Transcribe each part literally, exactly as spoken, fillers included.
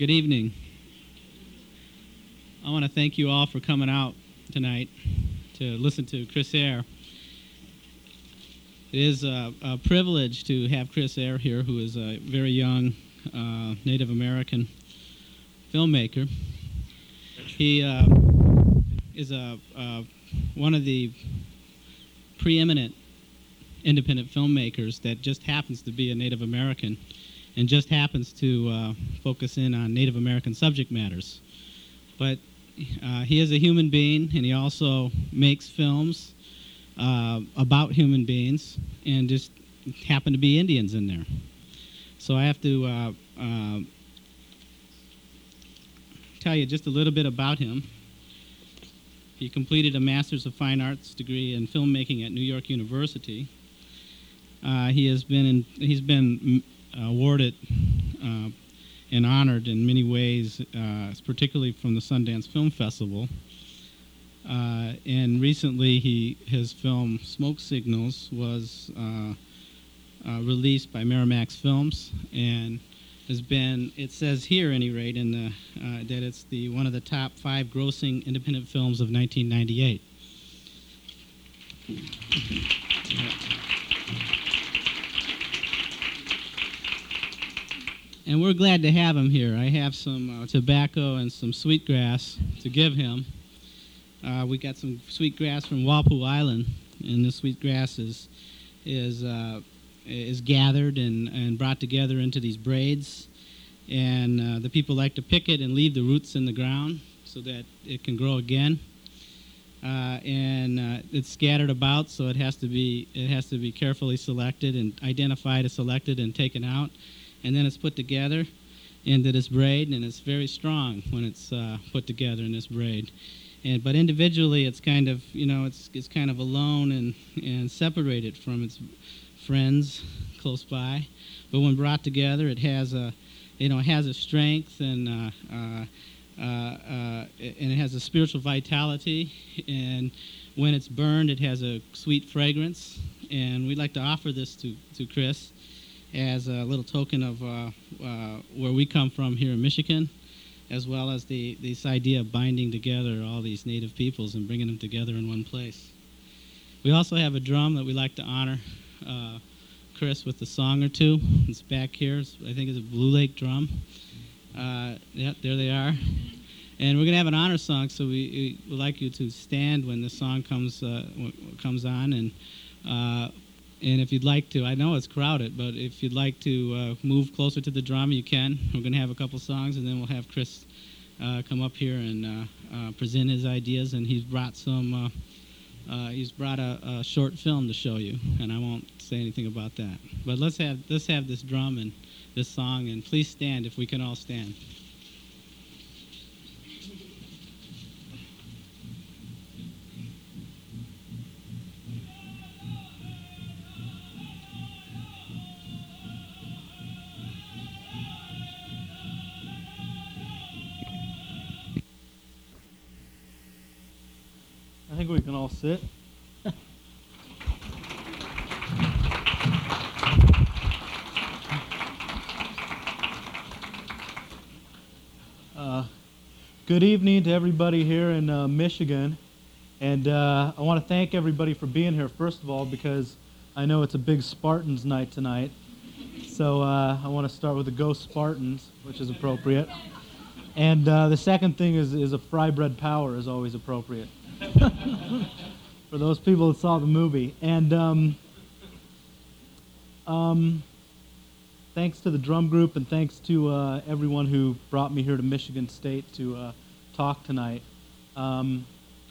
Good evening. I want to thank you all for coming out tonight to listen to Chris Eyre. It is a, a privilege to have Chris Eyre here, who is a very young uh, Native American filmmaker. He uh, is a, uh, one of the preeminent independent filmmakers that just happens to be a Native American and just happens to uh, focus in on Native American subject matters. But uh, he is a human being, and he also makes films uh, about human beings, and just happen to be Indians in there. So I have to uh, uh, tell you just a little bit about him. He completed a Master's of Fine Arts degree in filmmaking at New York University. Uh, he has been in, he's been awarded uh, and honored in many ways, uh, particularly from the Sundance Film Festival. Uh, and recently, he his film Smoke Signals was uh, uh, released by Miramax Films, and has been, it says here, at any rate, in the uh, that it's the one of the top five grossing independent films of nineteen ninety-eight. And we're glad to have him here. I have some uh, tobacco and some sweetgrass to give him. Uh, we got some sweetgrass from Walpole Island, and this sweetgrass is is uh, is gathered and, and brought together into these braids. And uh, the people like to pick it and leave the roots in the ground so that it can grow again. Uh, and uh, it's scattered about, so it has to be it has to be carefully selected and identified as selected and taken out. And then it's put together into this braid, and it's very strong when it's uh, put together in this braid. And but individually, it's kind of you know it's it's kind of alone and and separated from its friends close by. But when brought together, it has a you know it has a strength and uh, uh, uh, uh, and it has a spiritual vitality. And when it's burned, it has a sweet fragrance. And we'd like to offer this to to Chris as a little token of uh, uh, where we come from here in Michigan, as well as the this idea of binding together all these native peoples and bringing them together in one place. We also have a drum that we like to honor uh, Chris with a song or two. It's back here. It's, I think it's a Blue Lake drum. Uh, yeah, there they are. And we're going to have an honor song, so we, we would like you to stand when the song comes uh, comes on. And uh, And if you'd like to, I know it's crowded, but if you'd like to uh, move closer to the drum, you can. We're going to have a couple songs, and then we'll have Chris uh, come up here and uh, uh, present his ideas. And he's brought some. Uh, uh, he's brought a, a short film to show you, and I won't say anything about that. But let's have let's have this drum and this song, and please stand if we can all stand. I think we can all sit. uh, good evening to everybody here in uh, Michigan. And uh, I want to thank everybody for being here, first of all, because I know it's a big Spartans night tonight. So uh, I want to start with the Go Spartans, which is appropriate. And uh, the second thing is, is a fry bread power is always appropriate. For those people that saw the movie. And um, um, thanks to the drum group, and thanks to uh, everyone who brought me here to Michigan State to uh, talk tonight. Um,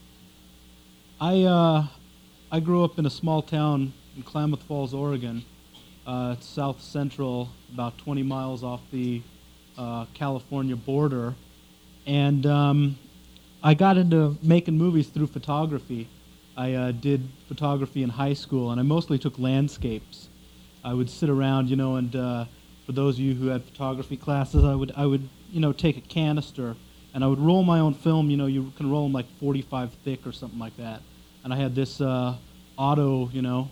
I uh, I grew up in a small town in Klamath Falls, Oregon. Uh, it's south central, about twenty miles off the uh, California border. And um, I got into making movies through photography. I uh, did photography in high school, and I mostly took landscapes. I would sit around, you know, and uh, for those of you who had photography classes, I would, I would, you know, take a canister, and I would roll my own film. You know, you can roll them like forty-five thick or something like that. And I had this uh, auto, you know,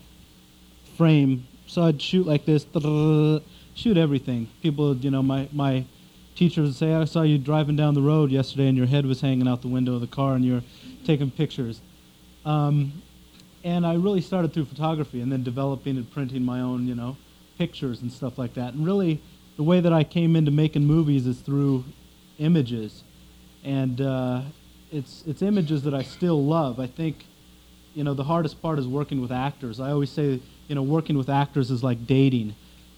frame, so I'd shoot like this, shoot everything. People, you know, my my teacher would say, I saw you driving down the road yesterday and your head was hanging out the window of the car and you're taking pictures. Um, and I really started through photography and then developing and printing my own, you know, pictures and stuff like that. And really, the way that I came into making movies is through images. And uh, it's, it's images that I still love. I think, you know, the hardest part is working with actors. I always say, you know, working with actors is like dating.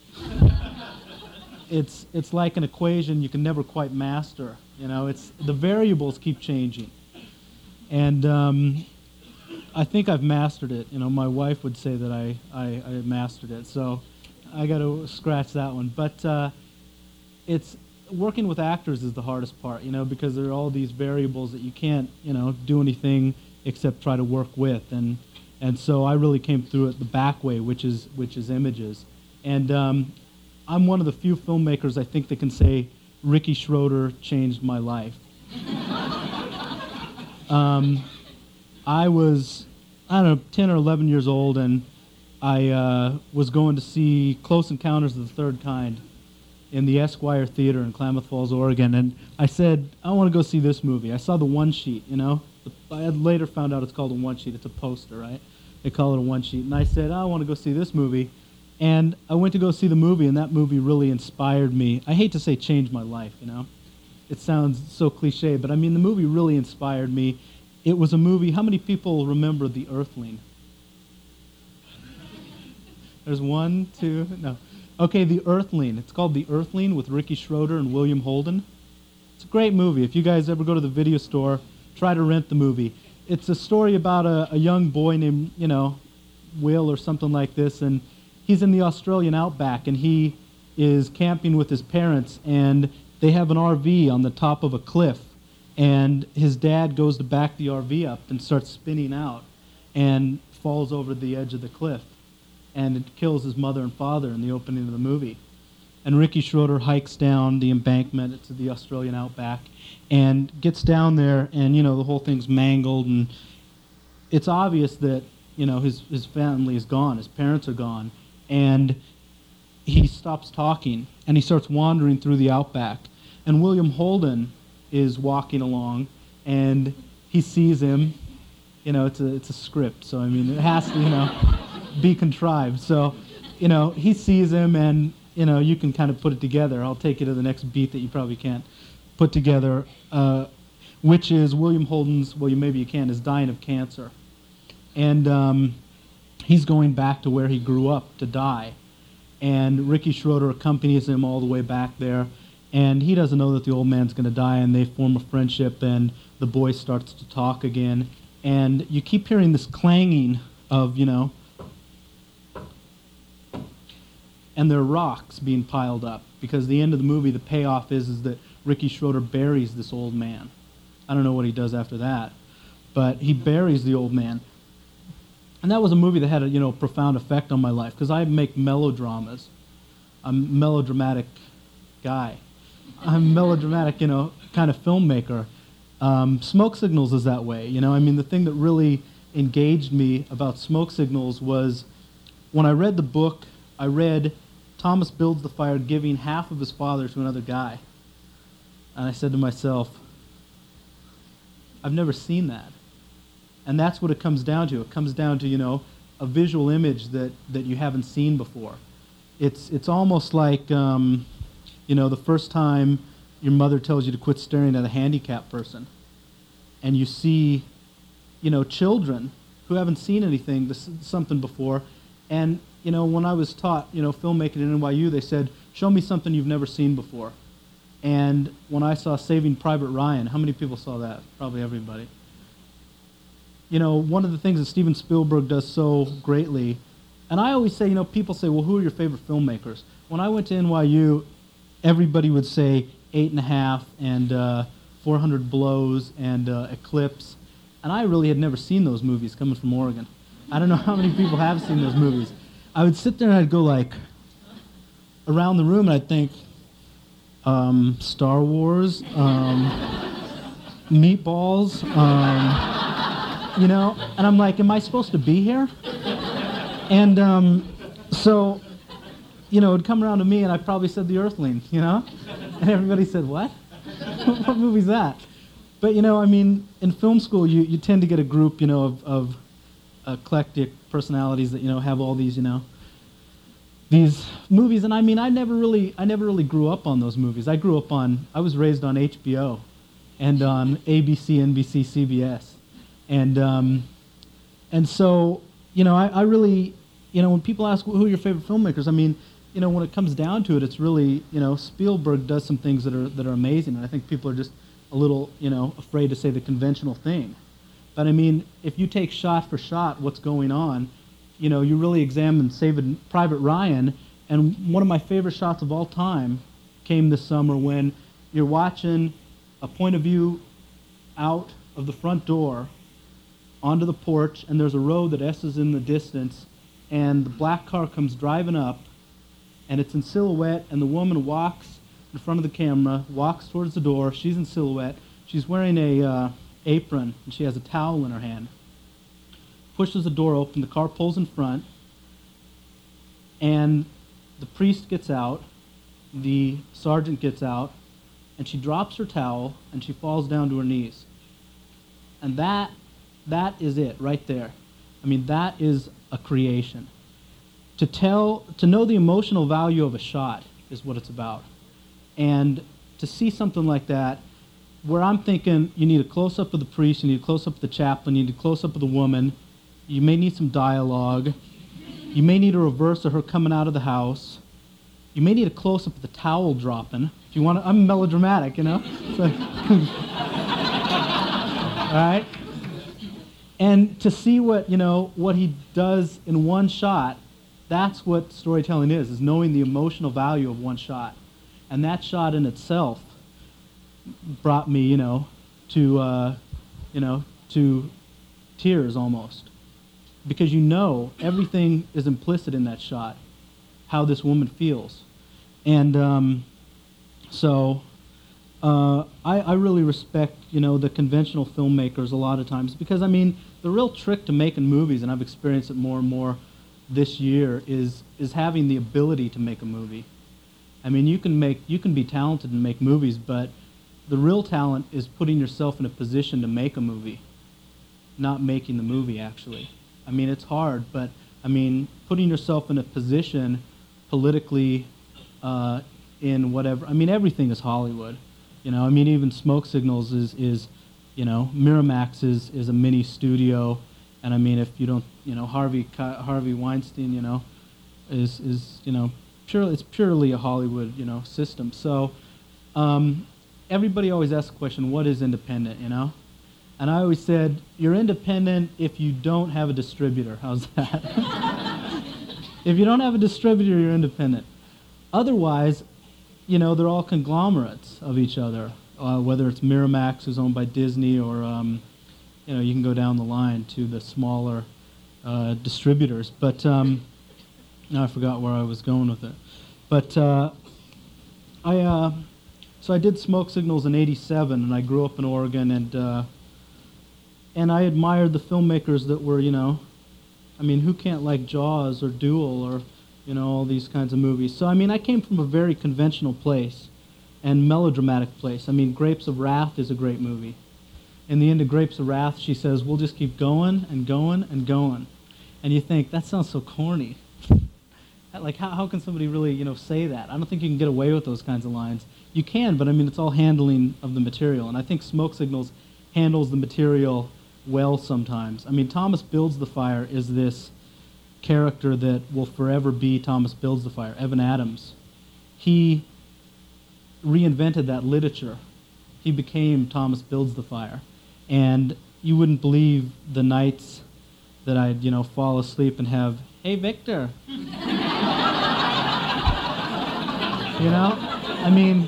It's it's like an equation you can never quite master. You know, it's the variables keep changing, and um, I think I've mastered it. You know, my wife would say that I I, I mastered it, so I got to scratch that one. But uh, it's working with actors is the hardest part. You know, because there are all these variables that you can't you know do anything except try to work with, and and so I really came through it the back way, which is which is images, and. Um, I'm one of the few filmmakers I think that can say Ricky Schroder changed my life. um, I was, I don't know, ten or eleven years old, and I uh, was going to see Close Encounters of the Third Kind in the Esquire Theater in Klamath Falls, Oregon, and I said, I want to go see this movie. I saw the one sheet, you know. I had later found out it's called a one sheet. It's a poster, right? They call it a one sheet. And I said, I want to go see this movie. And I went to go see the movie, and that movie really inspired me. I hate to say changed my life, you know. It sounds so cliche, but I mean, the movie really inspired me. It was a movie, how many people remember The Earthling? There's one, two, no. Okay, The Earthling. It's called The Earthling with Ricky Schroder and William Holden. It's a great movie. If you guys ever go to the video store, try to rent the movie. It's a story about a, a young boy named, you know, Will or something like this, and he's in the Australian outback, and he is camping with his parents, and they have an R V on the top of a cliff, and his dad goes to back the R V up and starts spinning out and falls over the edge of the cliff, and it kills his mother and father in the opening of the movie. And Ricky Schroder hikes down the embankment to the Australian outback and gets down there, and, you know, the whole thing's mangled, and it's obvious that, you know, his, his family is gone, his parents are gone. And he stops talking, and he starts wandering through the outback. And William Holden is walking along, and he sees him. You know, it's a it's a script, so I mean, it has to, you know, be contrived. So, you know, he sees him, and, you know, you can kind of put it together. I'll take you to the next beat that you probably can't put together, uh, which is William Holden's, well, you maybe you can, is dying of cancer. And um, he's going back to where he grew up to die. And Ricky Schroder accompanies him all the way back there. And he doesn't know that the old man's going to die, and they form a friendship, and the boy starts to talk again. And you keep hearing this clanging of, you know, and there are rocks being piled up, because the end of the movie, the payoff is, is that Ricky Schroder buries this old man. I don't know what he does after that, but he buries the old man. And that was a movie that had a, you know, profound effect on my life, because I make melodramas. I'm a melodramatic guy. I'm a melodramatic, you know, kind of filmmaker. Um, Smoke Signals is that way, you know. I mean, the thing that really engaged me about Smoke Signals was when I read the book, I read Thomas Builds the Fire giving half of his father to another guy. And I said to myself, I've never seen that. And that's what it comes down to. It comes down to, you know, a visual image that, that you haven't seen before. It's it's almost like, um, you know, the first time your mother tells you to quit staring at a handicapped person, and you see, you know, children who haven't seen anything, this, something before. And, you know, when I was taught, you know, filmmaking at N Y U, they said, show me something you've never seen before. And when I saw Saving Private Ryan, how many people saw that? Probably everybody. You know, one of the things that Steven Spielberg does so greatly, and I always say, you know, people say, well, who are your favorite filmmakers? When I went to N Y U, everybody would say Eight and a Half and uh, four hundred Blows and uh, Eclipse, and I really had never seen those movies coming from Oregon. I don't know how many people have seen those movies. I would sit there and I'd go like, around the room, and I'd think, um, Star Wars, um, Meatballs, um... You know, and I'm like, am I supposed to be here? And um, so, you know, it'd come around to me, and I probably said The Earthling, you know? And everybody said, what? What movie's that? But, you know, I mean, in film school, you, you tend to get a group, you know, of, of eclectic personalities that, you know, have all these, you know, these movies. And I mean, I never really, I never really grew up on those movies. I grew up on, I was raised on H B O and on A B C, N B C, C B S. And, um, and so, you know, I, I really, you know, when people ask who are your favorite filmmakers, I mean, you know, when it comes down to it, it's really, you know, Spielberg does some things that are that are amazing, and I think people are just a little, you know, afraid to say the conventional thing. But I mean, if you take shot for shot what's going on, you know, you really examine Saving Private Ryan, and one of my favorite shots of all time came this summer when you're watching a point of view out of the front door onto the porch, and there's a road that S's in the distance, and the black car comes driving up, and it's in silhouette, and the woman walks in front of the camera, walks towards the door. She's in silhouette. She's wearing a uh, apron, and she has a towel in her hand. Pushes the door open. The car pulls in front, and the priest gets out. The sergeant gets out, and she drops her towel, and she falls down to her knees. And that, that is it right there. I mean, that is a creation. To tell, to know the emotional value of a shot is what it's about. And to see something like that, where I'm thinking you need a close-up of the priest, you need a close-up of the chaplain, you need a close-up of the woman, you may need some dialogue, you may need a reverse of her coming out of the house, you may need a close-up of the towel dropping. If you want to, I'm melodramatic, you know? So, all right? And to see what, you know, what he does in one shot, that's what storytelling is, is knowing the emotional value of one shot. And that shot in itself brought me, you know, to, uh, you know, to tears almost. Because you know everything is implicit in that shot, how this woman feels. And um, so uh, I, I really respect, you know, the conventional filmmakers a lot of times. Because, I mean, the real trick to making movies, and I've experienced it more and more this year, is is having the ability to make a movie. I mean, you can make you can be talented and make movies, but the real talent is putting yourself in a position to make a movie, not making the movie, actually. I mean, it's hard, but I mean, putting yourself in a position politically uh, in whatever. I mean, everything is Hollywood. You know, I mean, even Smoke Signals is is, you know, Miramax is is a mini studio. And I mean, if you don't, you know, Harvey Harvey Weinstein, you know, is is you know, purely it's purely a Hollywood, you know, system. So um, everybody always asks the question, what is independent, you know? And I always said, you're independent if you don't have a distributor. How's that? If you don't have a distributor, you're independent. Otherwise, you know, they're all conglomerates of each other. Uh, whether it's Miramax, who's owned by Disney, or um, you know, you can go down the line to the smaller uh, distributors. But um, now I forgot where I was going with it. But uh, I, uh, so I did Smoke Signals in eighty-seven, and I grew up in Oregon, and uh, and I admired the filmmakers that were, you know, I mean, who can't like Jaws or Duel or, you know, all these kinds of movies. So I mean, I came from a very conventional place and melodramatic place. I mean, Grapes of Wrath is a great movie. In the end of Grapes of Wrath, she says, we'll just keep going and going and going. And you think, that sounds so corny. Like, how, how can somebody really, you know, say that? I don't think you can get away with those kinds of lines. You can, but I mean, it's all handling of the material. And I think Smoke Signals handles the material well sometimes. I mean, Thomas Builds the Fire is this character that will forever be Thomas Builds the Fire, Evan Adams. He reinvented that literature. He became Thomas Builds the Fire. And you wouldn't believe the nights that I'd, you know, fall asleep and have, hey, Victor. You know? I mean,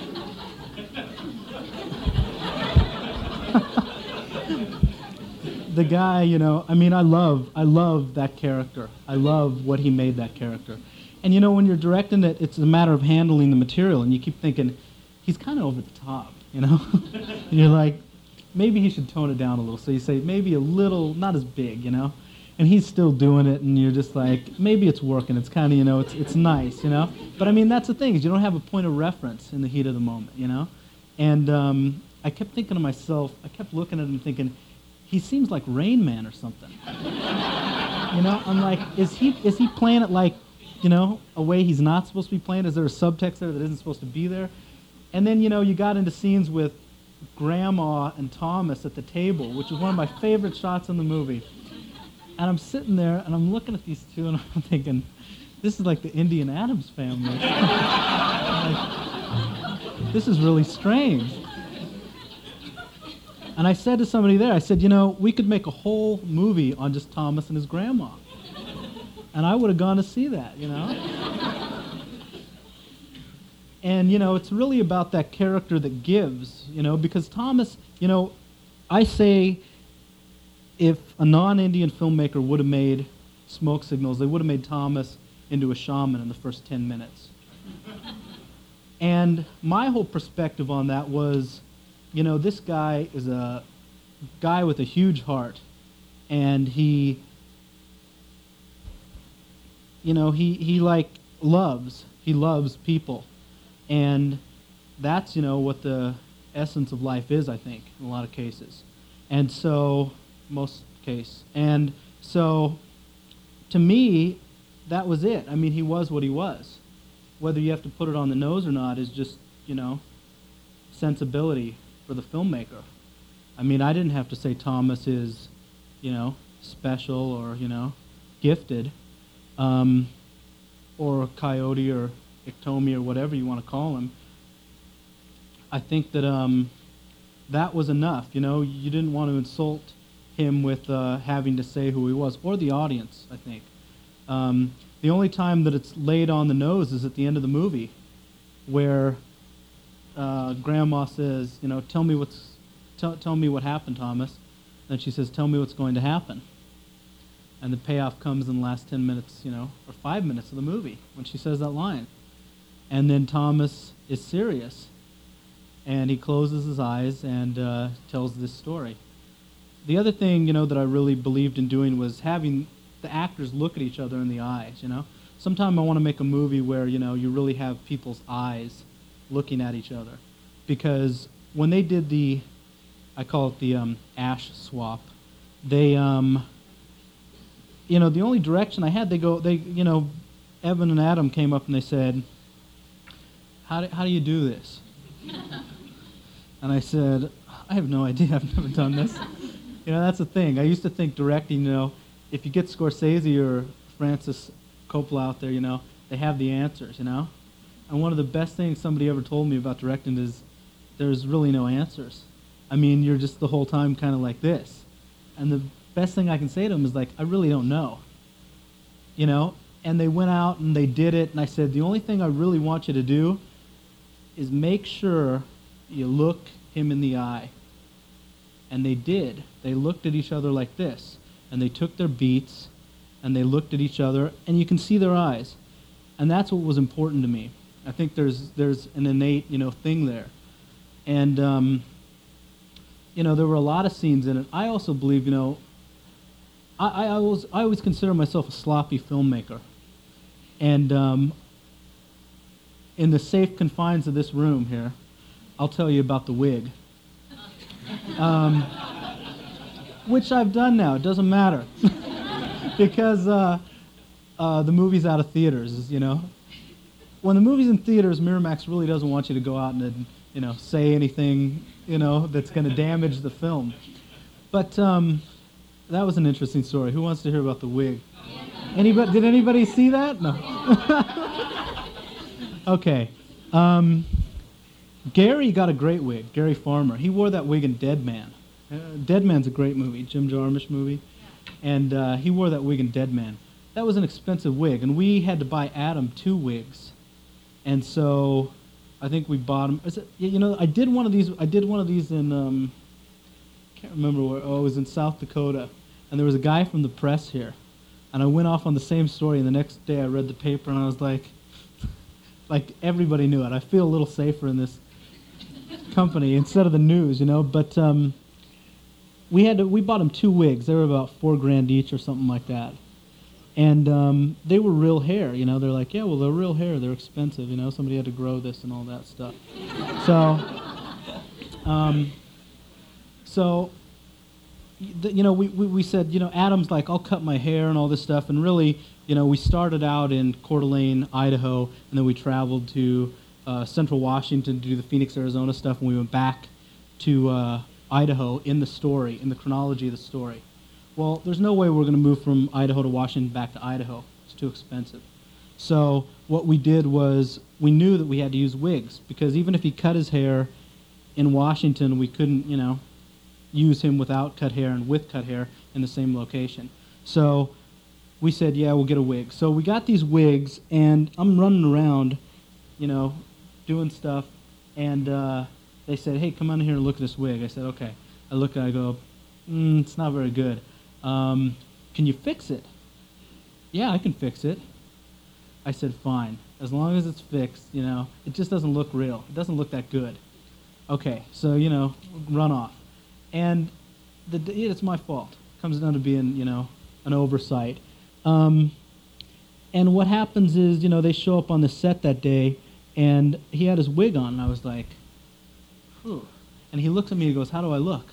the guy, you know, I mean, I love, I love that character. I love what he made that character. And, you know, when you're directing it, it's a matter of handling the material, and you keep thinking, he's kind of over the top, you know? And you're like, maybe he should tone it down a little. So you say, maybe a little, not as big, you know? and he's still doing it, and you're just like, maybe it's working. It's kind of, you know, it's it's nice, you know. But I mean, that's the thing, is you don't have a point of reference in the heat of the moment, you know. And um, I kept thinking to myself, I kept looking at him thinking, he seems like Rain Man or something. You know, I'm like, is he is he playing it like, you know, a way he's not supposed to be playing? Is there a subtext there that isn't supposed to be there? And then, you know, you got into scenes with Grandma and Thomas at the table, which is one of my favorite shots in the movie. And I'm sitting there, and I'm looking at these two, and I'm thinking, this is like the Indian Addams family. Like, this is really strange. And I said to somebody there, I said, you know, we could make a whole movie on just Thomas and his grandma. And I would have gone to see that, you know? And, you know, it's really about that character that gives, you know, because Thomas, you know, I say if a non-Indian filmmaker would have made Smoke Signals, they would have made Thomas into a shaman in the first ten minutes. And my whole perspective on that was, you know, this guy is a guy with a huge heart, and he, you know, he, he like loves, he loves people. And that's, you know, what the essence of life is, I think, in a lot of cases. And so, most case. And so, to me, that was it. I mean, he was what he was. Whether you have to put it on the nose or not is just, you know, sensibility for the filmmaker. I mean, I didn't have to say Thomas is, you know, special or, you know, gifted, um, or Coyote or Iktomi or whatever you want to call him. I think that um, that was enough. You know, you didn't want to insult him with uh, having to say who he was, or the audience, I think. Um, the only time that it's laid on the nose is at the end of the movie, where uh, Grandma says, you know, tell me what's, tell, tell me what happened, Thomas. Then she says, tell me what's going to happen. And the payoff comes in the last ten minutes, you know, or five minutes of the movie when she says that line. And then Thomas is serious, and he closes his eyes and uh, tells this story. The other thing, you know, that I really believed in doing was having the actors look at each other in the eyes, you know. Sometime I want to make a movie where, you know, you really have people's eyes looking at each other. Because when they did the, I call it the um, ash swap, they, um, you know, the only direction I had, they go, they, you know, Evan and Adam came up and they said, how do, how do you do this? And I said, I have no idea. I've never done this. You know, that's the thing. I used to think directing, you know, if you get Scorsese or Francis Coppola out there, you know, they have the answers, you know? And one of the best things somebody ever told me about directing is there's really no answers. I mean, you're just the whole time kind of like this. And the best thing I can say to them is like, I really don't know. You know? And they went out and they did it, and I said, the only thing I really want you to do is make sure you look him in the eye. And they did. They looked at each other like this, and they took their beats, and they looked at each other, and you can see their eyes. And that's what was important to me. I think there's there's an innate, you know, thing there. And, um, you know, there were a lot of scenes in it. I also believe, you know, I, I, always, I always consider myself a sloppy filmmaker. And um, in the safe confines of this room here, I'll tell you about the wig. Um, which I've done now. It doesn't matter. Because uh, uh, the movie's out of theaters, you know. When the movie's in theaters, Miramax really doesn't want you to go out and, you know, say anything, you know, that's going to damage the film. But um, that was an interesting story. Who wants to hear about the wig? Anybody? Did anybody see that? No. Okay. Um, Gary got a great wig. Gary Farmer. He wore that wig in Dead Man. Uh, Dead Man's a great movie, Jim Jarmusch movie, and uh, he wore that wig in Dead Man. That was an expensive wig, and we had to buy Adam two wigs, and so I think we bought him. Is it, you know, I did one of these. I did one of these in. Um, can't remember where. Oh, it was in South Dakota, and there was a guy from the press here, and I went off on the same story. And the next day, I read the paper, and I was like, like everybody knew it. I feel a little safer in this company instead of the news, you know. But um, we had to, we bought him two wigs. They were about four grand each or something like that. And um, they were real hair, you know. They're like, yeah, well, they're real hair. They're expensive, you know. Somebody had to grow this and all that stuff. So, um, so, you know, we, we, we said, you know, Adam's like, I'll cut my hair and all this stuff. And really, you know, we started out in Coeur d'Alene, Idaho, and then we traveled to uh, Central Washington to do the Phoenix, Arizona stuff. And we went back to uh, Idaho in the story, in the chronology of the story. Well, there's no way we're going to move from Idaho to Washington back to Idaho. It's too expensive. So what we did was we knew that we had to use wigs because even if he cut his hair in Washington, we couldn't, you know, use him without cut hair and with cut hair in the same location. So we said, yeah, we'll get a wig. So we got these wigs, and I'm running around, you know, doing stuff, and uh, they said, hey, come on here and look at this wig. I said, okay. I look and I go, mm, it's not very good. Um, can you fix it? Yeah, I can fix it. I said, fine. As long as it's fixed, you know, it just doesn't look real. It doesn't look that good. Okay, so, you know, run off. And the, it's my fault. It comes down to being, you know, an oversight. Um, and what happens is, you know, they show up on the set that day, and he had his wig on, and I was like, whew. And he looks at me and goes, how do I look?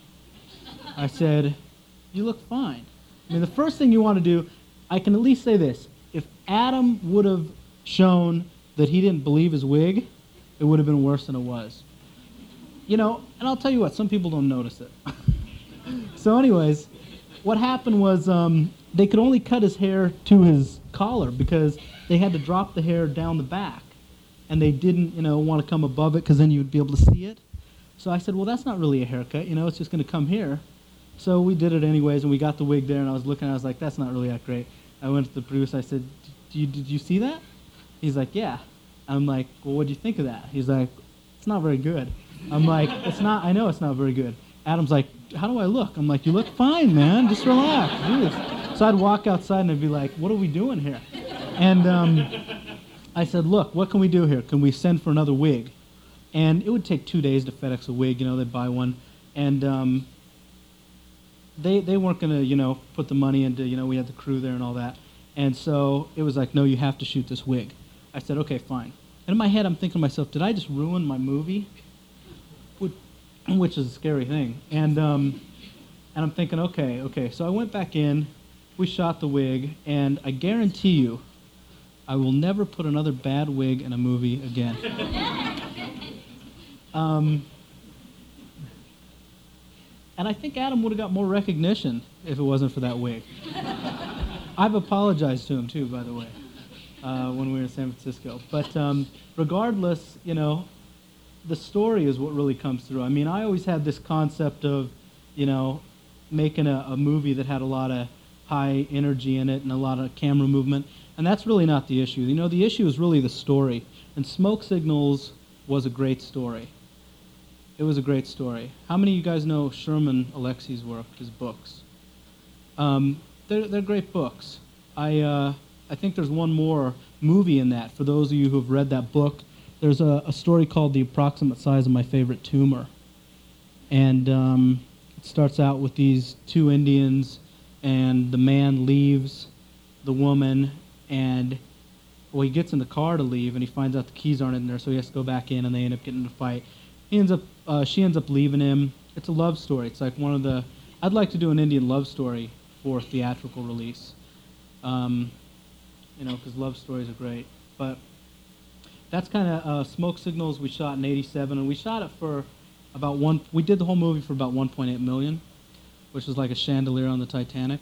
I said, you look fine. I mean, the first thing you want to do, I can at least say this. If Adam would have shown that he didn't believe his wig, it would have been worse than it was. You know, and I'll tell you what, some people don't notice it. So anyways, what happened was um, they could only cut his hair to his collar because they had to drop the hair down the back. And they didn't, you know, want to come above it because then you'd be able to see it. So I said, well, that's not really a haircut, you know, it's just going to come here. So we did it anyways, and we got the wig there, and I was looking, and I was like, that's not really that great. I went to the producer, I said, did you, did you see that? He's like, yeah. I'm like, well, what do you think of that? He's like, it's not very good. I'm like, it's not, I know it's not very good. Adam's like, how do I look? I'm like, you look fine, man, just relax. Jeez. So I'd walk outside, and I'd be like, what are we doing here? And um, I said, look, what can we do here? Can we send for another wig? And it would take two days to FedEx a wig, you know, they'd buy one. And um, they they weren't going to, you know, put the money into, you know, we had the crew there and all that. And so it was like, no, you have to shoot this wig. I said, okay, fine. And in my head, I'm thinking to myself, did I just ruin my movie? Which, which is a scary thing. And um, and I'm thinking, okay, okay. So I went back in, we shot the wig, and I guarantee you, I will never put another bad wig in a movie again. um, and I think Adam would have got more recognition if it wasn't for that wig. I've apologized to him, too, by the way, uh, when we were in San Francisco. But um, regardless, you know, the story is what really comes through. I mean, I always had this concept of, you know, making a, a movie that had a lot of high energy in it and a lot of camera movement. And that's really not the issue. You know, the issue is really the story. And Smoke Signals was a great story. It was a great story. How many of you guys know Sherman Alexie's work, his books? Um, they're, they're great books. I, uh, I think there's one more movie in that. For those of you who have read that book, there's a, a story called The Approximate Size of My Favorite Tumor. And um, it starts out with these two Indians, and the man leaves the woman, and well, he gets in the car to leave, and he finds out the keys aren't in there, so he has to go back in, and they end up getting in a fight. He ends up, uh, she ends up leaving him. It's a love story. It's like one of the, I'd like to do an Indian love story for theatrical release, um, you know, because love stories are great. But that's kind of uh, Smoke Signals we shot in eighty-seven, and we shot it for about one, we did the whole movie for about one point eight million, which is like a chandelier on the Titanic.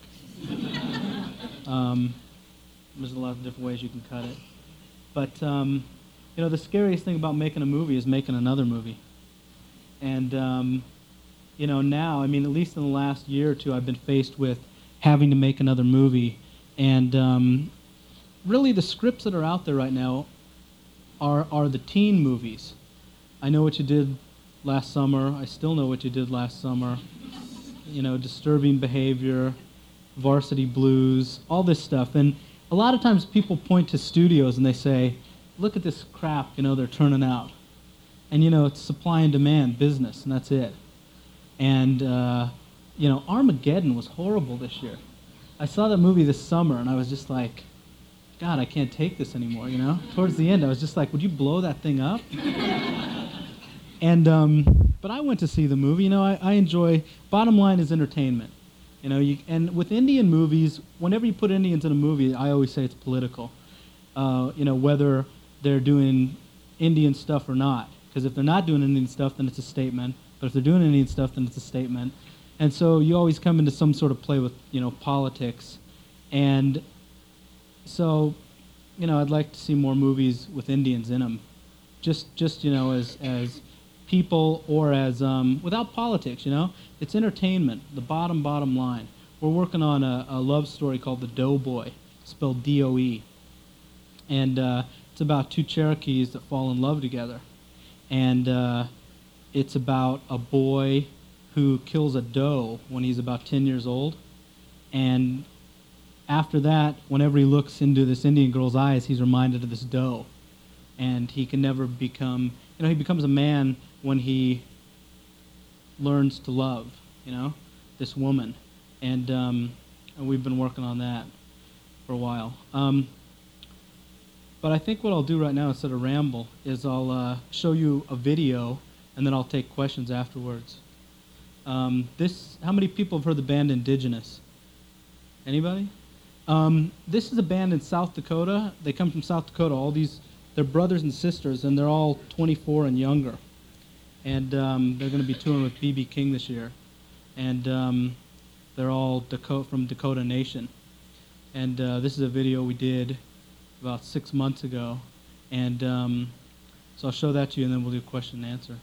um, there's a lot of different ways you can cut it. But, um, you know, the scariest thing about making a movie is making another movie. And, um, you know, now, I mean, at least in the last year or two, I've been faced with having to make another movie. And um, really the scripts that are out there right now are, are the teen movies. I Know What You Did Last Summer. I Still Know What You Did Last Summer. You know, Disturbing Behavior, Varsity Blues, all this stuff. And a lot of times people point to studios and they say, look at this crap, you know, they're turning out. And, you know, it's supply and demand business, and that's it. And uh, you know, Armageddon was horrible this year. I saw that movie this summer, and I was just like, God, I can't take this anymore, you know? Towards the end, I was just like, would you blow that thing up? and, um, but I went to see the movie. You know, I, I enjoy, bottom line is entertainment. You know, you, and with Indian movies, whenever you put Indians in a movie, I always say it's political. Uh, you know, whether they're doing Indian stuff or not. Because if they're not doing Indian stuff, then it's a statement. But if they're doing Indian stuff, then it's a statement. And so you always come into some sort of play with, you know, politics. And so, you know, I'd like to see more movies with Indians in them. Just, just you know, as as people or as, um, without politics, you know? It's entertainment, the bottom, bottom line. We're working on a, a love story called The Doughboy, spelled D O E. And uh, it's about two Cherokees that fall in love together. And uh, it's about a boy who kills a doe when he's about ten years old. And after that, whenever he looks into this Indian girl's eyes, he's reminded of this doe. And he can never become, you know, he becomes a man when he learns to love, you know, this woman. And, um, and we've been working on that for a while. Um, but I think what I'll do right now, instead of ramble, is I'll uh, show you a video, and then I'll take questions afterwards. Um, this, how many people have heard the band Indigenous? Anybody? Um, this is a band in South Dakota. They come from South Dakota. All these, they're brothers and sisters, and they're all twenty-four and younger. And um, they're going to be touring with B B King this year. And um, they're all Dakota, from Dakota Nation. And uh, this is a video we did about six months ago. And um, so I'll show that to you, and then we'll do question and answer.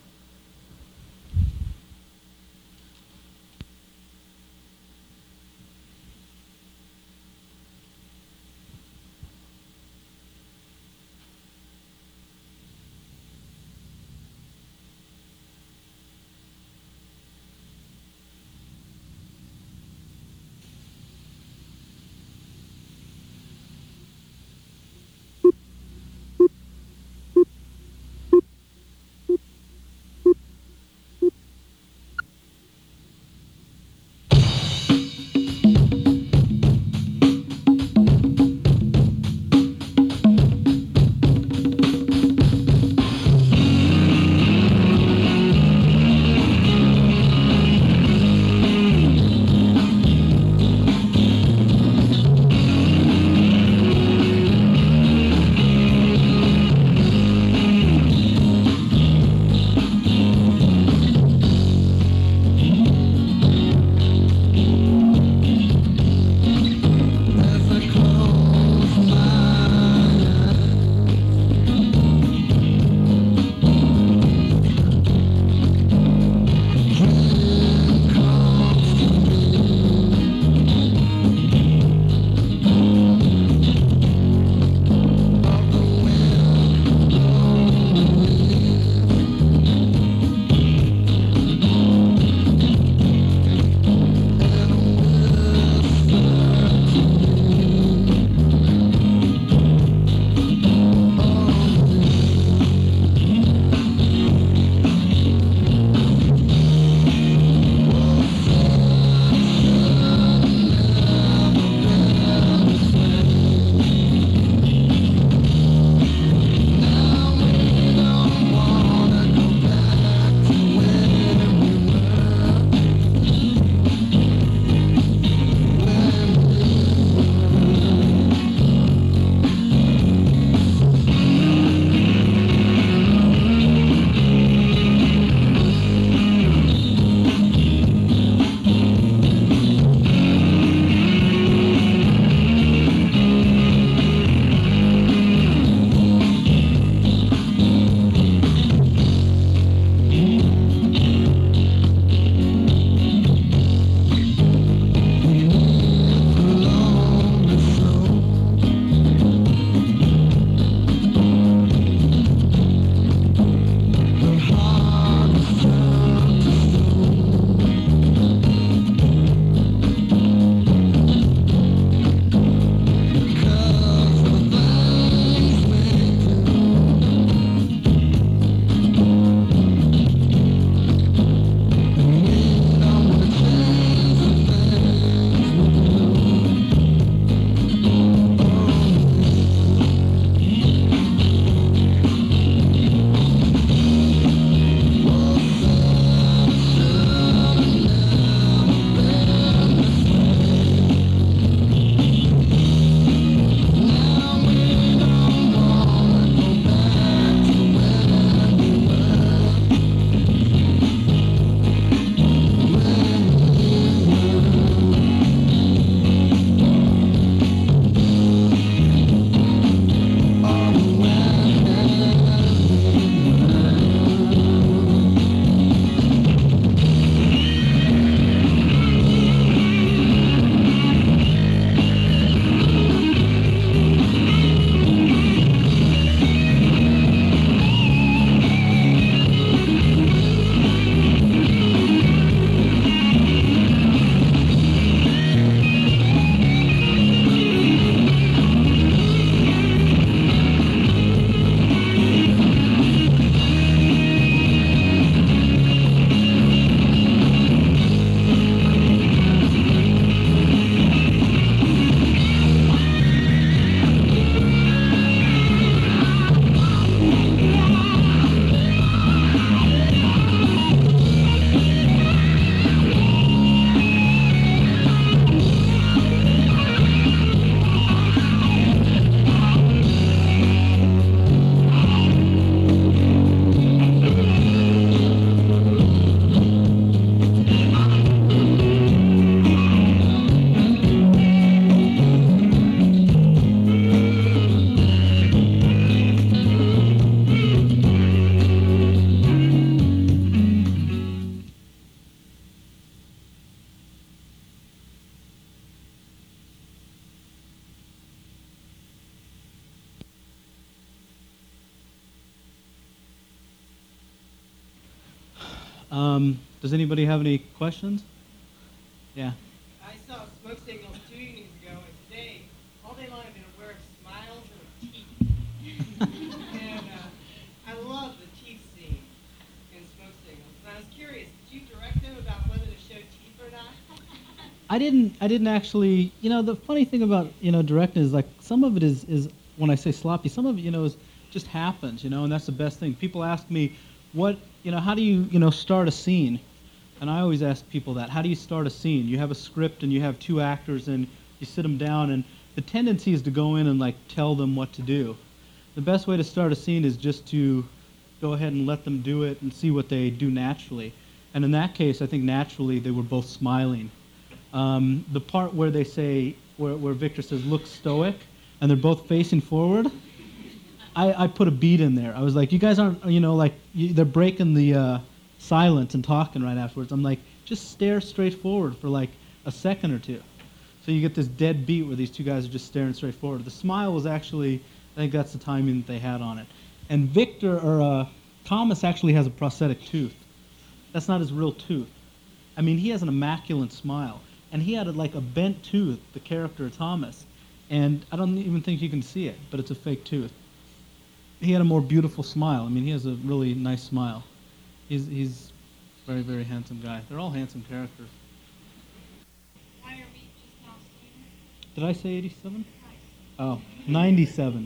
Um, does anybody have any questions? Yeah. I saw smoke signals two evenings ago, and today, all day long, I've been aware of smiles and teeth. and uh, I love the teeth scene in smoke signals. And I was curious, did you direct them about whether to show teeth or not? I didn't. I didn't actually. You know, the funny thing about you know directing is like some of it is is when I say sloppy, some of it you know is just happens. You know, and that's the best thing. People ask me, what you know, how do you you know start a scene? And I always ask people that. How do you start a scene? You have a script and you have two actors and you sit them down, and the tendency is to go in and like tell them what to do. The best way to start a scene is just to go ahead and let them do it and see what they do naturally. And in that case, I think naturally they were both smiling. Um, the part where they say, where, where Victor says, look stoic, and they're both facing forward, I, I put a beat in there. I was like, you guys aren't, you know, like, you, they're breaking the uh, silence and talking right afterwards. I'm like, just stare straight forward for like a second or two. So you get this dead beat where these two guys are just staring straight forward. The smile was actually, I think that's the timing that they had on it. And Victor, or uh, Thomas actually has a prosthetic tooth. That's not his real tooth. I mean, he has an immaculate smile. And he had a, like a bent tooth, the character Thomas. And I don't even think you can see it, but it's a fake tooth. He had a more beautiful smile. I mean, he has a really nice smile. He's he's a very, very handsome guy. They're all handsome characters. Why are we just now seeing? Did I say eighty-seven? Oh, ninety-seven.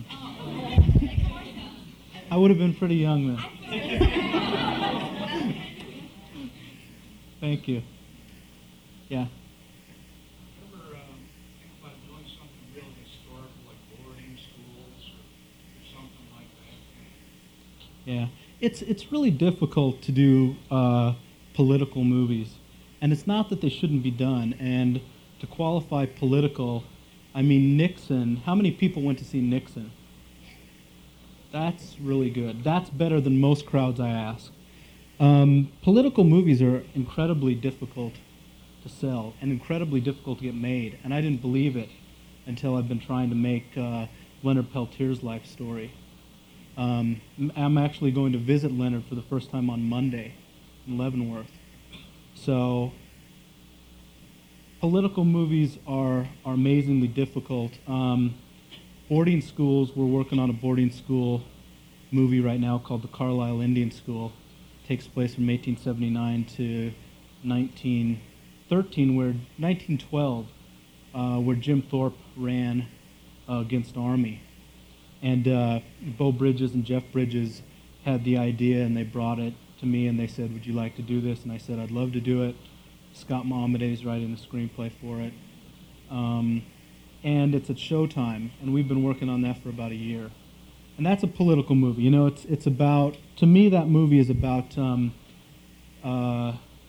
I would have been pretty young then. Thank you. Yeah. Ever um, think about doing something real historical, like boarding schools or, or something like that? Yeah, it's it's really difficult to do uh, political movies, and it's not that they shouldn't be done. And to qualify political, I mean Nixon. How many people went to see Nixon? That's really good. That's better than most crowds I ask. Um, political movies are incredibly difficult to sell and incredibly difficult to get made, and I didn't believe it until I've been trying to make uh, Leonard Peltier's life story. Um, I'm actually going to visit Leonard for the first time on Monday in Leavenworth. So political movies are, are amazingly difficult. Um, boarding schools, we're working on a boarding school movie right now called The Carlisle Indian School. It takes place from eighteen seventy-nine to nineteen thirteen, where nineteen twelve, uh, where Jim Thorpe ran uh, against Army. And uh, Bo Bridges and Jeff Bridges had the idea, and they brought it to me, and they said, would you like to do this? And I said, I'd love to do it. Scott Mohamadeh is writing the screenplay for it. Um, and it's at Showtime, and we've been working on that for about a year. And that's a political movie. You know, it's it's about, to me, that movie is about um, uh,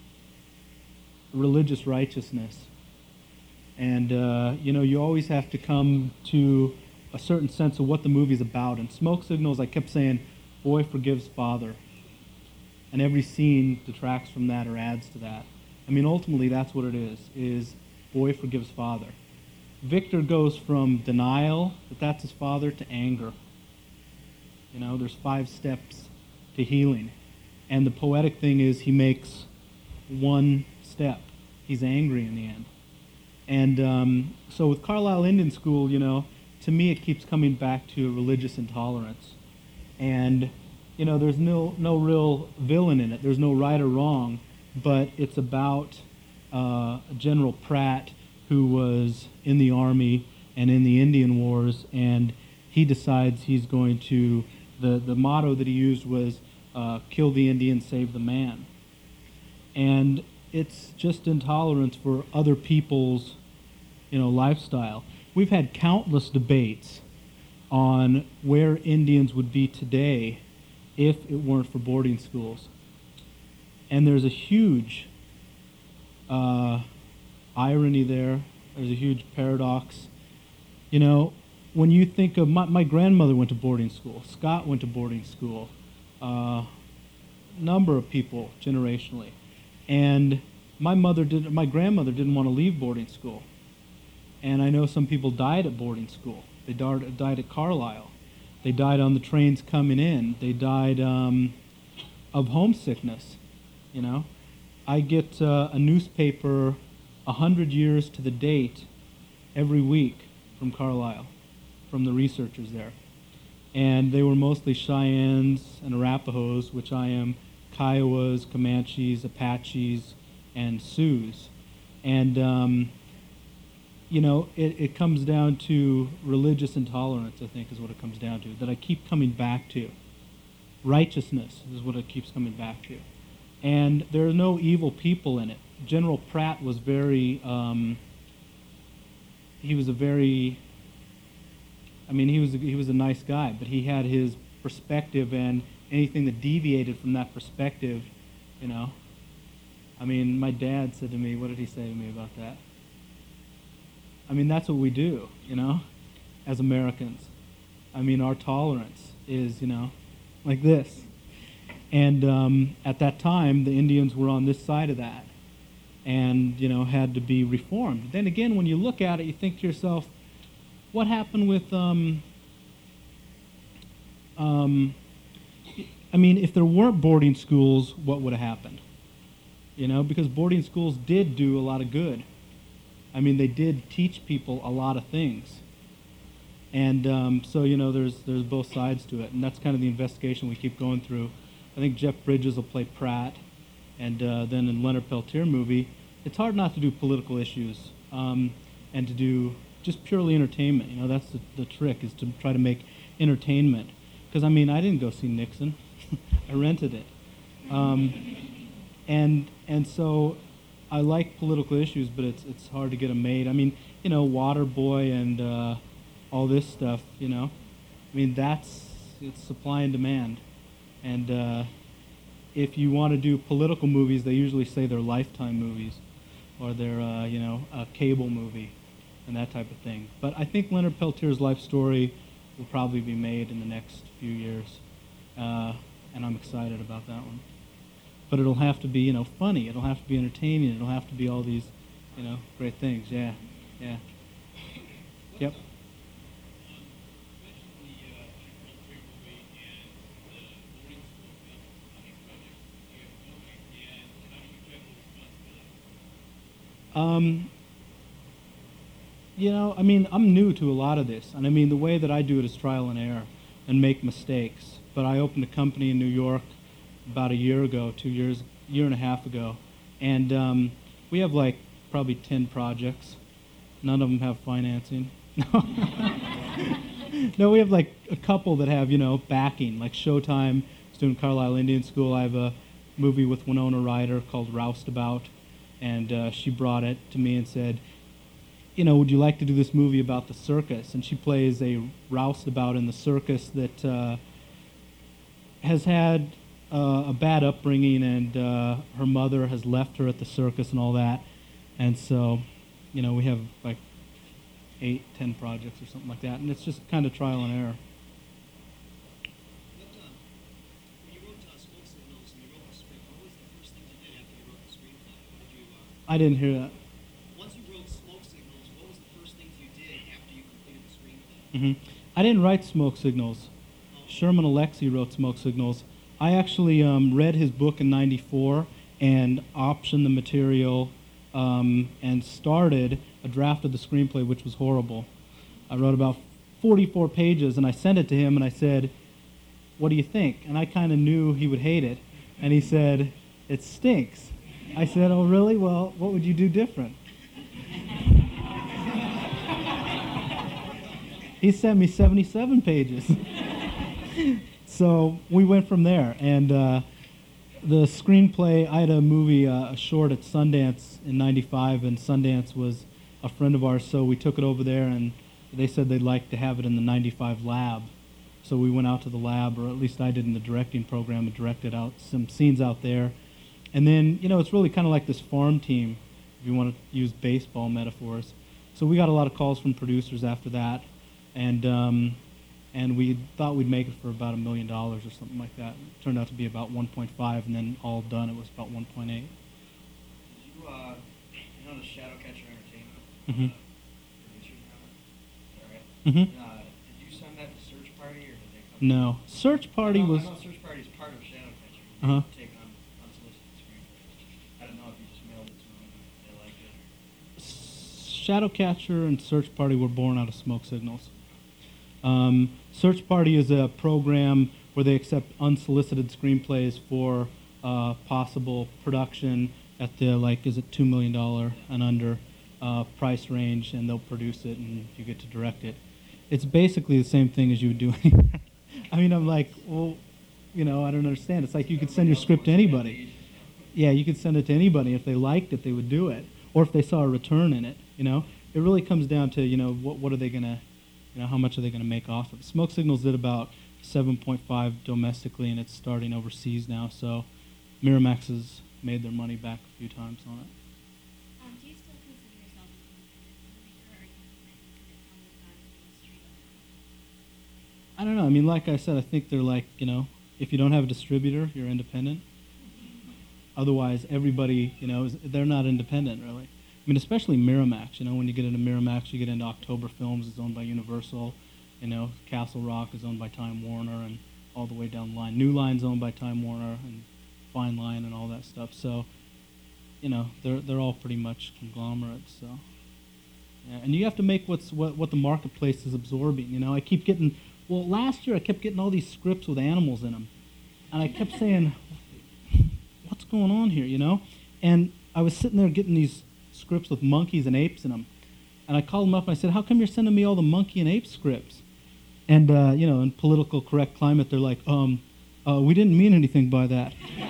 religious righteousness. And, uh, you know, you always have to come to a certain sense of what the movie's about. And Smoke Signals, I kept saying, boy forgives father. And every scene detracts from that or adds to that. I mean, ultimately, that's what it is, is boy forgives father. Victor goes from denial that that's his father to anger. You know, there's five steps to healing. And the poetic thing is he makes one step. He's angry in the end. And um, so with Carlisle Indian School, you know, to me it keeps coming back to religious intolerance. And, you know, there's no, no real villain in it. There's no right or wrong. But it's about uh, General Pratt, who was in the Army and in the Indian Wars, and he decides he's going to, the, the motto that he used was, uh, kill the Indian, save the man. And it's just intolerance for other people's, you know, lifestyle. We've had countless debates on where Indians would be today if it weren't for boarding schools. And there's a huge uh, irony there. There's a huge paradox. You know, when you think of, my, my grandmother went to boarding school. Scott went to boarding school. A uh, number of people generationally. And my mother did, my grandmother didn't want to leave boarding school. And I know some people died at boarding school. They died, died at Carlisle. They died on the trains coming in. They died um, of homesickness. You know, I get uh, a newspaper a hundred years to the date every week from Carlisle, from the researchers there. And they were mostly Cheyennes and Arapahoes, which I am, Kiowas, Comanches, Apaches, and Sioux. And, um, you know, it, it comes down to religious intolerance, I think, is what it comes down to, that I keep coming back to. Righteousness is what it keeps coming back to. And there are no evil people in it. General Pratt was very, um, he was a very, I mean, he was a, he was a nice guy, but he had his perspective, and anything that deviated from that perspective, you know. I mean, my dad said to me, what did he say to me about that? I mean, that's what we do, you know, as Americans. I mean, our tolerance is, you know, like this. And um, at that time, the Indians were on this side of that and, you know, had to be reformed. Then again, when you look at it, you think to yourself, what happened with, um, um, I mean, if there weren't boarding schools, what would have happened? You know, because boarding schools did do a lot of good. I mean, they did teach people a lot of things. And um, so, you know, there's there's both sides to it. And that's kind of the investigation we keep going through. I think Jeff Bridges will play Pratt. And uh, then in Leonard Peltier movie, it's hard not to do political issues um, and to do just purely entertainment. You know, that's the, the trick, is to try to make entertainment. Because, I mean, I didn't go see Nixon. I rented it. Um, and and so I like political issues, but it's it's hard to get them made. I mean, you know, Waterboy and uh, all this stuff, you know. I mean, that's, it's supply and demand. And uh, if you want to do political movies, they usually say they're Lifetime movies, or they're, uh, you know, a cable movie, and that type of thing. But I think Leonard Peltier's life story will probably be made in the next few years, uh, and I'm excited about that one. But it'll have to be, you know, funny. It'll have to be entertaining. It'll have to be all these, you know, great things. Yeah, yeah. Yep. Um, you know, I mean, I'm new to a lot of this. And I mean, the way that I do it is trial and error and make mistakes. But I opened a company in New York about a year ago, two years, year and a half ago. And um, we have like probably ten projects. None of them have financing. No, we have like a couple that have, you know, backing, like Showtime is doing Carlisle Indian School. I have a movie with Winona Ryder called Roustabout. And uh, she brought it to me and said, you know, would you like to do this movie about the circus? And she plays a roustabout in the circus that uh, has had uh, a bad upbringing, and uh, her mother has left her at the circus and all that. And so, you know, we have like eight, ten projects or something like that. And it's just kind of trial and error. What, uh, when you wrote uh, Smoke Signals and you wrote the script, what was the first thing you did after you wrote the screenplay? Did you, uh, I didn't hear that. once you wrote Smoke Signals, what was the first things you did after you completed the screenplay? Mm-hmm. I didn't write Smoke Signals. Sherman Alexie wrote Smoke Signals. I actually um, read his book in ninety-four and optioned the material um, and started a draft of the screenplay, which was horrible. I wrote about forty-four pages, and I sent it to him, and I said, what do you think? And I kind of knew he would hate it. And he said, it stinks. I said, oh, really? Well, what would you do different? He sent me seventy-seven pages. So we went from there. And uh, the screenplay, I had a movie, uh, a short at Sundance in ninety-five, and Sundance was a friend of ours, so we took it over there, and they said they'd like to have it in the ninety-five lab. So we went out to the lab, or at least I did in the directing program, and directed out some scenes out there. And then, you know, it's really kind of like this farm team, if you want to use baseball metaphors. So we got a lot of calls from producers after that, and um, and we thought we'd make it for about a million dollars or something like that. It turned out to be about one point five, and then all done, it was about one point eight. You, uh, you know the Shadowcatcher Entertainment Mm-hmm. uh, producer now? Is that right? Mm-hmm. Uh, did you send that to Search Party, or did they come? No. Search Party I know, was... I know Search Party is part of Shadowcatcher. Uh-huh. Take on unsolicited screenplays. Shadowcatcher and Search Party were born out of Smoke Signals. Um, Search Party is a program where they accept unsolicited screenplays for uh, possible production at the, like, is it two million dollars and under uh, price range, and they'll produce it and you get to direct it. It's basically the same thing as you would do anywhere. I mean, I'm like, well, you know, I don't understand. It's like you could send your script to anybody. Yeah, you could send it to anybody. If they liked it, they would do it. Or if they saw a return in it, you know. It really comes down to, you know, what what are they going to, you know, how much are they going to make off of it. Smoke Signals did about seven point five domestically, and it's starting overseas now. So Miramax has made their money back a few times on it. Um, do you still consider yourself an independent filmmaker, or are you independent from the time in the industry? I don't know. I mean, like I said, I think they're like, you know, if you don't have a distributor, you're independent. Otherwise, everybody, you know, is, they're not independent, really. I mean, especially Miramax. You know, when you get into Miramax, you get into October Films, it's owned by Universal. You know, Castle Rock is owned by Time Warner, and all the way down the line. New Line's owned by Time Warner, and Fine Line, and all that stuff. So, you know, they're they're all pretty much conglomerates. So, yeah. And you have to make what's what what the marketplace is absorbing. You know, I keep getting. Well, last year I kept getting all these scripts with animals in them, and I kept saying, what's going on here, you know? And I was sitting there getting these scripts with monkeys and apes in them, and I called them up and I said, how come you're sending me all the monkey and ape scripts? And, uh, you know, in political correct climate, they're like, um, uh, we didn't mean anything by that.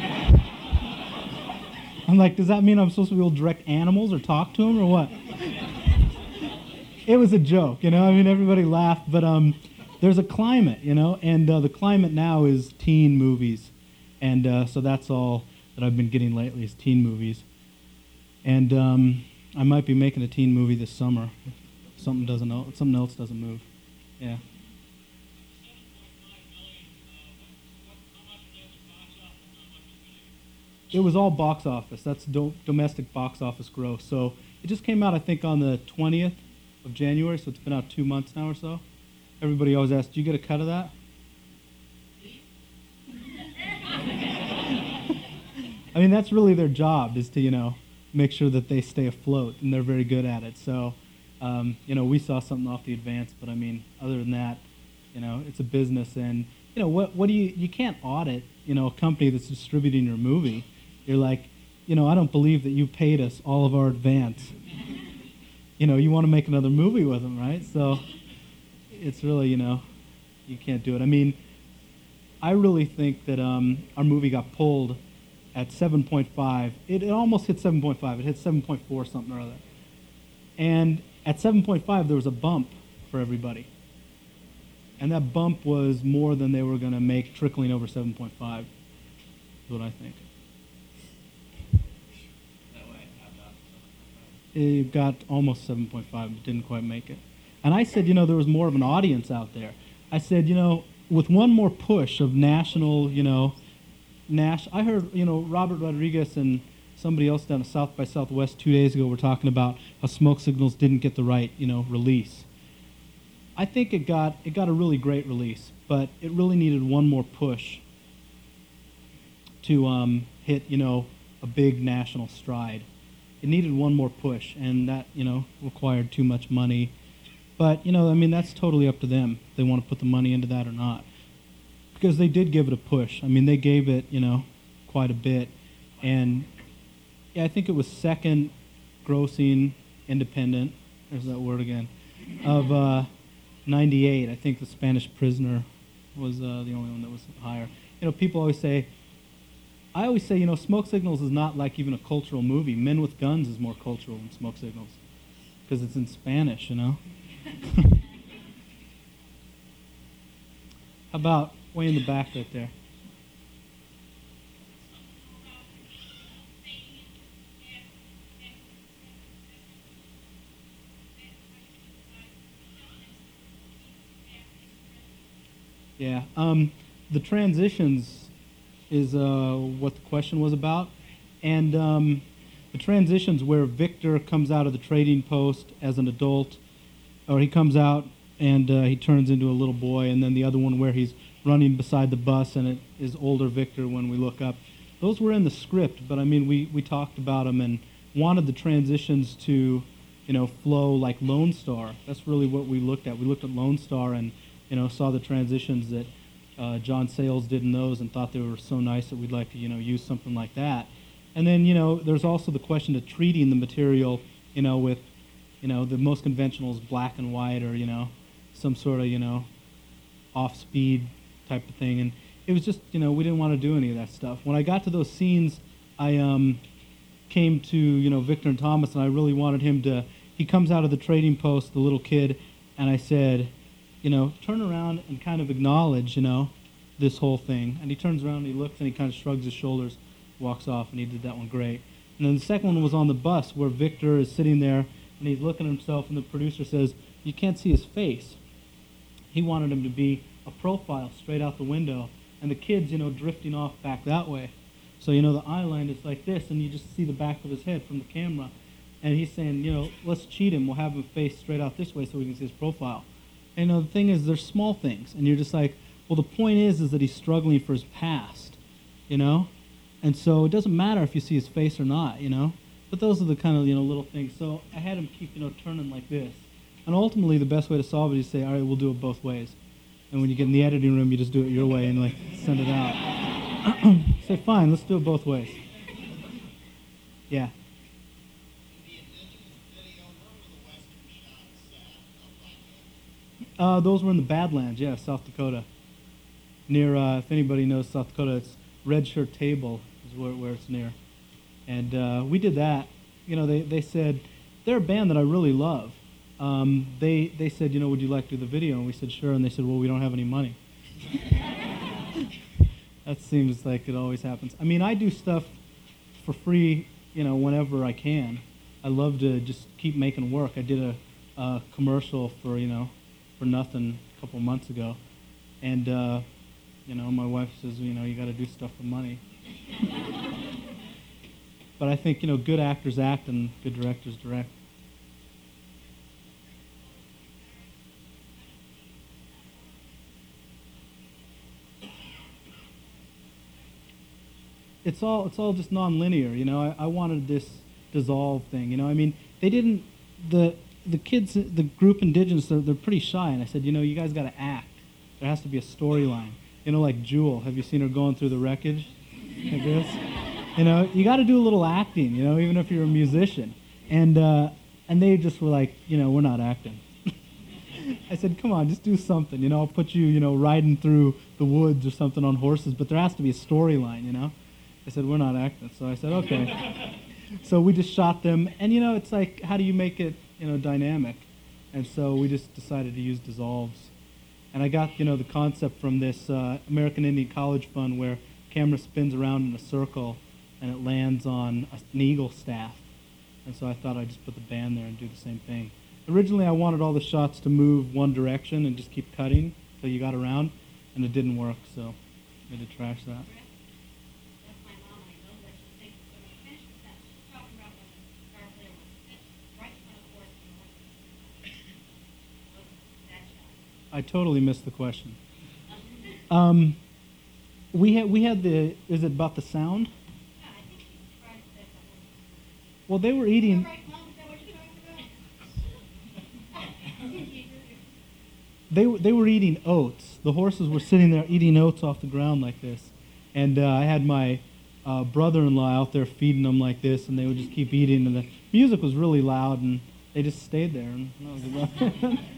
I'm like, does that mean I'm supposed to be able to direct animals or talk to them or what? It was a joke, you know? I mean, everybody laughed, but um, there's a climate, you know? And uh, the climate now is teen movies. And uh, so that's all that I've been getting lately is teen movies. And um, I might be making a teen movie this summer. If something doesn't, el- something else doesn't move. Yeah. It was all box office. That's do- domestic box office gross. So it just came out, I think, on the twentieth of January, so it's been out two months now or so. Everybody always asks, do you get a cut of that? I mean, that's really their job, is to, you know, make sure that they stay afloat, and they're very good at it. So, um, you know, we saw something off the advance, but I mean, other than that, you know, it's a business, and, you know, what what do you, you can't audit, you know, a company that's distributing your movie. You're like, you know, I don't believe that you paid us all of our advance. You know, you want to make another movie with them, right? So it's really, you know, you can't do it. I mean, I really think that um, our movie got pulled at seven point five. It, it almost hit seven point five. It hit seven point four something or other. And at seven point five, there was a bump for everybody. And that bump was more than they were going to make trickling over seven point five, is what I think. It got almost seven point five, but didn't quite make it. And I said, you know, there was more of an audience out there. I said, you know, with one more push of national, you know, Nash, I heard, you know, Robert Rodriguez and somebody else down at South by Southwest two days ago were talking about how Smoke Signals didn't get the right, you know, release. I think it got it got a really great release, but it really needed one more push to um, hit, you know, a big national stride. It needed one more push, and that, you know, required too much money. But, you know, I mean, that's totally up to them if they want to put the money into that or not. Because they did give it a push. I mean, they gave it, you know, quite a bit. And, yeah, I think it was second grossing independent, there's that word again, of uh, ninety-eight. I think The Spanish Prisoner was uh, the only one that was higher. You know, people always say, I always say, you know, Smoke Signals is not like even a cultural movie. Men with Guns is more cultural than Smoke Signals because it's in Spanish, you know. How about way in the back right there? Yeah, um, the transitions is uh, what the question was about. And um, the transitions where Victor comes out of the trading post as an adult, or he comes out and uh, he turns into a little boy, and then the other one where he's running beside the bus and it is older Victor when we look up. Those were in the script, but I mean, we, we talked about them and wanted the transitions to you know, flow like Lone Star. That's really what we looked at. We looked at Lone Star and, you know, saw the transitions that uh, John Sayles did in those and thought they were so nice that we'd like to, you know, use something like that. And then, you know, there's also the question of treating the material, you know, with, you know, the most conventional is black and white or, you know, some sort of, you know, off-speed type of thing. And it was just, you know, we didn't want to do any of that stuff. When I got to those scenes, I um, came to, you know, Victor and Thomas, and I really wanted him to, he comes out of the trading post, the little kid, and I said, you know, turn around and kind of acknowledge, you know, this whole thing. And he turns around and he looks and he kind of shrugs his shoulders, walks off, and he did that one great. And then the second one was on the bus where Victor is sitting there and he's looking at himself, and the producer says, you can't see his face. He wanted him to be a profile straight out the window, and the kid's, you know, drifting off back that way. So, you know, the eye line is like this, and you just see the back of his head from the camera. And he's saying, you know, let's cheat him. We'll have him face straight out this way so we can see his profile. And, you know, the thing is, there's small things, and you're just like, well, the point is, is that he's struggling for his past, you know? And so it doesn't matter if you see his face or not, you know? But those are the kind of, you know, little things. So I had him keep, you know, turning like this. And ultimately, the best way to solve it is say, all right, we'll do it both ways. And when you get in the editing room, you just do it your way and, like, send it out. Say, fine, let's do it both ways. Yeah. Uh, those were in the Badlands, yeah, South Dakota. Near, uh, if anybody knows South Dakota, it's Red Shirt Table is where, where it's near. And uh, we did that. You know, they, they said, they're a band that I really love. Um, they, they said, you know, would you like to do the video? And we said, sure. And they said, well, we don't have any money. That seems like it always happens. I mean, I do stuff for free, you know, whenever I can. I love to just keep making work. I did a, a commercial for, you know, for nothing a couple months ago. And, uh, you know, my wife says, you know, you got to do stuff for money. But I think, you know, good actors act and good directors direct. It's all it's all just non-linear, you know. I, I wanted this dissolve thing, you know. I mean, they didn't the the kids, the group Indigenous, they're, they're pretty shy, and I said, you know, you guys got to act. There has to be a storyline, you know, like Jewel. Have you seen her going through the wreckage like this? You know, you got to do a little acting, you know, even if you're a musician. And uh, and they just were like, you know, we're not acting. I said, come on, just do something, you know. I'll put you, you know, riding through the woods or something on horses, but there has to be a storyline, you know. I said, we're not acting. So I said, okay. So we just shot them. And, you know, it's like, how do you make it, you know, dynamic? And so we just decided to use dissolves. And I got, you know, the concept from this uh, American Indian College Fund where camera spins around in a circle and it lands on a, an eagle staff. And so I thought I'd just put the band there and do the same thing. Originally, I wanted all the shots to move one direction and just keep cutting until you got around, and it didn't work, so I had to trash that. I totally missed the question. Um, we had we had the. Is it about the sound? Yeah, I think he's trying to say something. Well, they were eating. Right, Mom, is that what you're talking about? They they were eating oats. The horses were sitting there eating oats off the ground like this, and uh, I had my uh, brother-in-law out there feeding them like this, and they would just keep eating. And the music was really loud, and they just stayed there. And that was about it.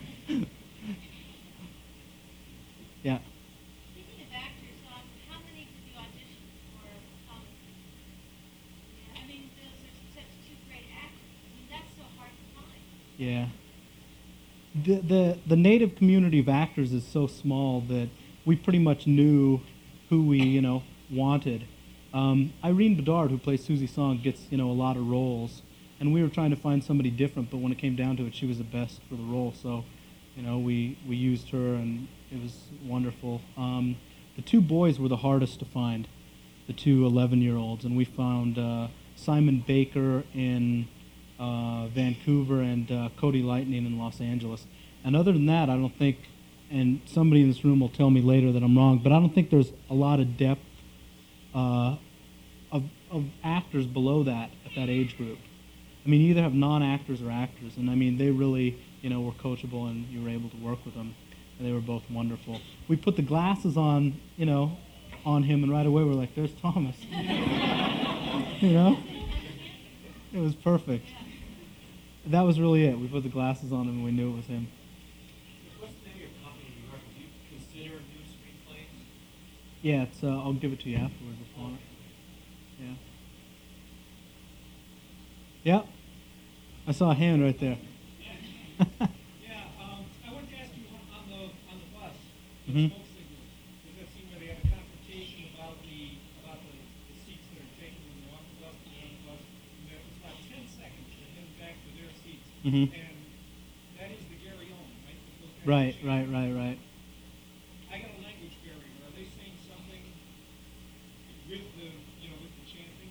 Yeah. Speaking of actors, um, how many did you audition for Thomas? I mean, those are such two great actors. I mean, that's so hard to find. Yeah. The, the the native community of actors is so small that we pretty much knew who we, you know, wanted. Um, Irene Bedard, who plays Susie Song, gets, you know, a lot of roles. And we were trying to find somebody different, but when it came down to it, she was the best for the role. So, you know, we, we used her, and it was wonderful. Um, the two boys were the hardest to find, the two eleven-year-olds, and we found uh, Simon Baker in uh, Vancouver and uh, Cody Lightning in Los Angeles. And other than that, I don't think, and somebody in this room will tell me later that I'm wrong, but I don't think there's a lot of depth uh, of, of actors below that at that age group. I I mean, you either have non-actors or actors, and I mean, they really, you know, were coachable, and you were able to work with them, and they were both wonderful. We put the glasses on, you know, on him, and right away we're like, there's Thomas. You know? It was perfect. That was really it. We put the glasses on him, and we knew it was him. What's the name of your company in New York? Do you consider new screenplays? Yeah, it's, uh, I'll give it to you afterwards if you want it. Yeah. Yep. I saw a hand right there. Yeah, um, I wanted to ask you on on the, on the bus, the Mhm. smoke signals, there's that scene where they have a confrontation about the, about the, the seats that are taken when they're off the bus, and on the bus, and there- it's about ten seconds to head back to their seats. Mhm. And that is the Gary Owen, right? With those guys Right, chanting. right, right, right. I got a language barrier. Are they saying something with the, you know, with the chanting?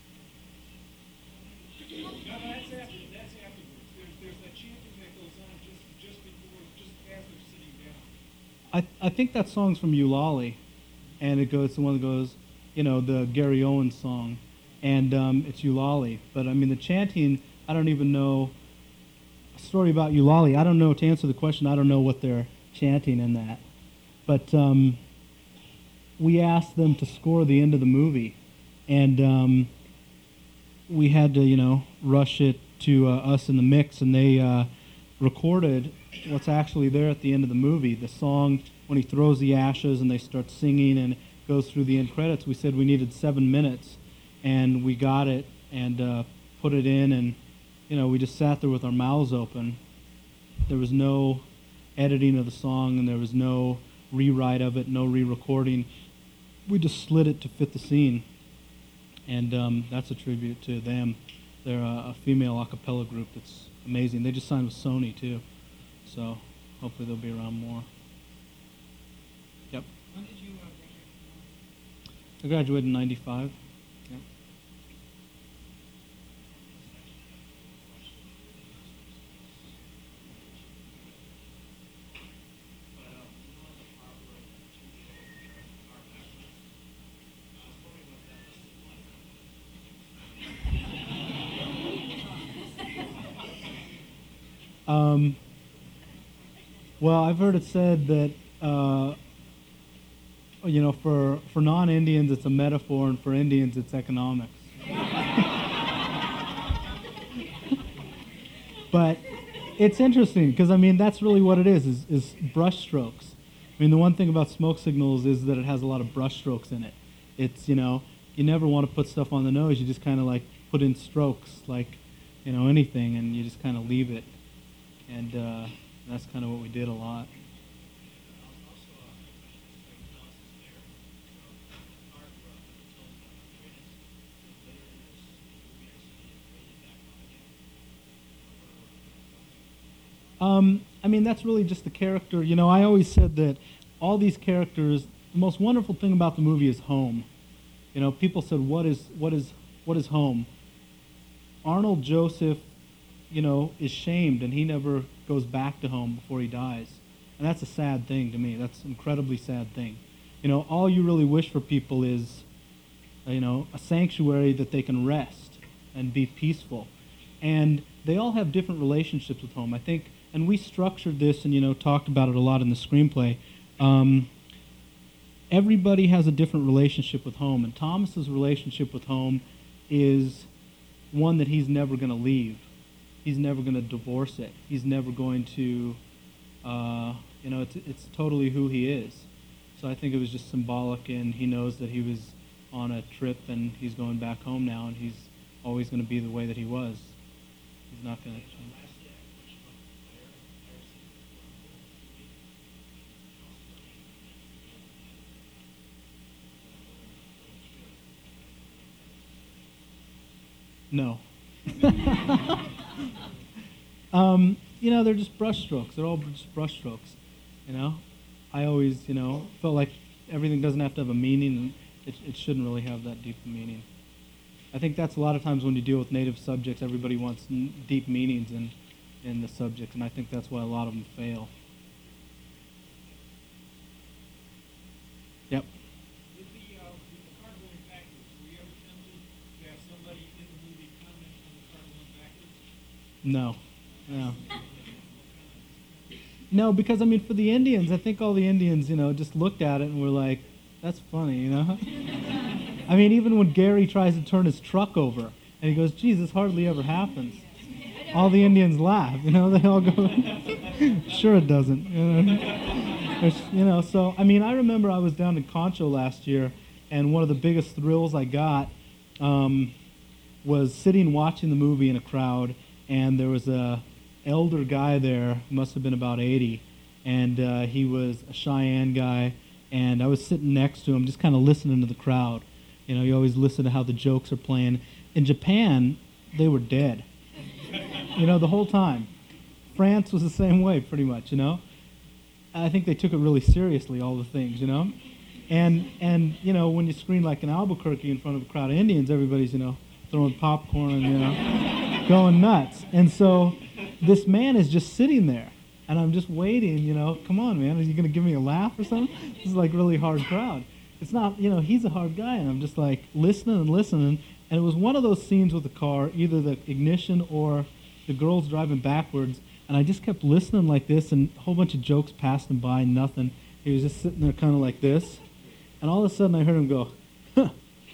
No, no, that's after, that's afterwards. There's, there's that chanting that goes on just, just before, just as they're sitting down. I, I think that song's from Eulalie, and it goes the one that goes, you know, the Gary Owens song, and um, it's Eulalie. But I mean, the chanting, I don't even know. A story about Eulalie. I don't know to answer the question. I don't know what they're chanting in that, but um, we asked them to score the end of the movie, and um, we had to, you know, rush it to uh, us in the mix, and they uh, recorded what's actually there at the end of the movie. The song, when he throws the ashes and they start singing and goes through the end credits, we said we needed seven minutes, and we got it and uh, put it in, and, you know, we just sat there with our mouths open. There was no editing of the song, and there was no rewrite of it, no re-recording. We just slid it to fit the scene, and um, that's a tribute to them. They're a, a female a cappella group that's amazing. They just signed with Sony, too. So hopefully they'll be around more. Yep. When did you uh, graduate? I graduated in ninety-five. Yep. Um, well, I've heard it said that, uh, you know, for, for non-Indians it's a metaphor, and for Indians it's economics. But it's interesting because, I mean, that's really what it is, is, is brush strokes. I mean, the one thing about smoke signals is that it has a lot of brush strokes in it. It's, you know, you never want to put stuff on the nose. You just kind of like put in strokes like, you know, anything, and you just kind of leave it. And uh, that's kind of what we did a lot. Um, I mean, that's really just the character. You know, I always said that all these characters, the most wonderful thing about the movie is home. You know, people said, what is, what is, what is home? Arnold Joseph, you know, is shamed, and he never goes back to home before he dies. And that's a sad thing to me. That's an incredibly sad thing. You know, all you really wish for people is, you know, a sanctuary that they can rest and be peaceful. And they all have different relationships with home. I think, and we structured this and, you know, talked about it a lot in the screenplay. Um, everybody has a different relationship with home, and Thomas's relationship with home is one that he's never going to leave. He's never going to divorce it. He's never going to, uh, you know, it's, it's totally who he is. So I think it was just symbolic, and he knows that he was on a trip and he's going back home now, and he's always going to be the way that he was. He's not going to change. No. um, you know, they're just brush strokes. They're all just brush strokes. You know, I always, you know, felt like everything doesn't have to have a meaning, and it, it shouldn't really have that deep a meaning. I think that's a lot of times when you deal with native subjects, everybody wants n- deep meanings in, in the subject, and I think that's why a lot of them fail. Yep. With the, uh, with the car going backwards, were you ever tempted to have somebody in the movie comment on the car going backwards? No, no. No, because, I mean, for the Indians, I think all the Indians, you know, just looked at it and were like, that's funny, you know? I mean, even when Gary tries to turn his truck over, and he goes, geez, this hardly ever happens. All the Indians laugh, you know? They all go, sure it doesn't. You know? There's, you know, so, I mean, I remember I was down in Concho last year, and one of the biggest thrills I got um, was sitting watching the movie in a crowd, and there was a elder guy there, must have been about eighty, and uh, he was a Cheyenne guy, and I was sitting next to him just kind of listening to the crowd. You know, you always listen to how the jokes are playing. In Japan, they were dead, you know, the whole time. France was the same way, pretty much, you know. I think they took it really seriously, all the things, you know. And, and you know, when you screen like in Albuquerque in front of a crowd of Indians, everybody's, you know, throwing popcorn and, you know, going nuts. And so this man is just sitting there, and I'm just waiting, you know, come on, man, are you going to give me a laugh or something? This is like really hard crowd. It's not, you know, he's a hard guy, and I'm just like listening and listening, and it was one of those scenes with the car, either the ignition or the girls driving backwards, and I just kept listening like this, and a whole bunch of jokes passed him by, nothing. He was just sitting there kind of like this, and all of a sudden I heard him go, huh.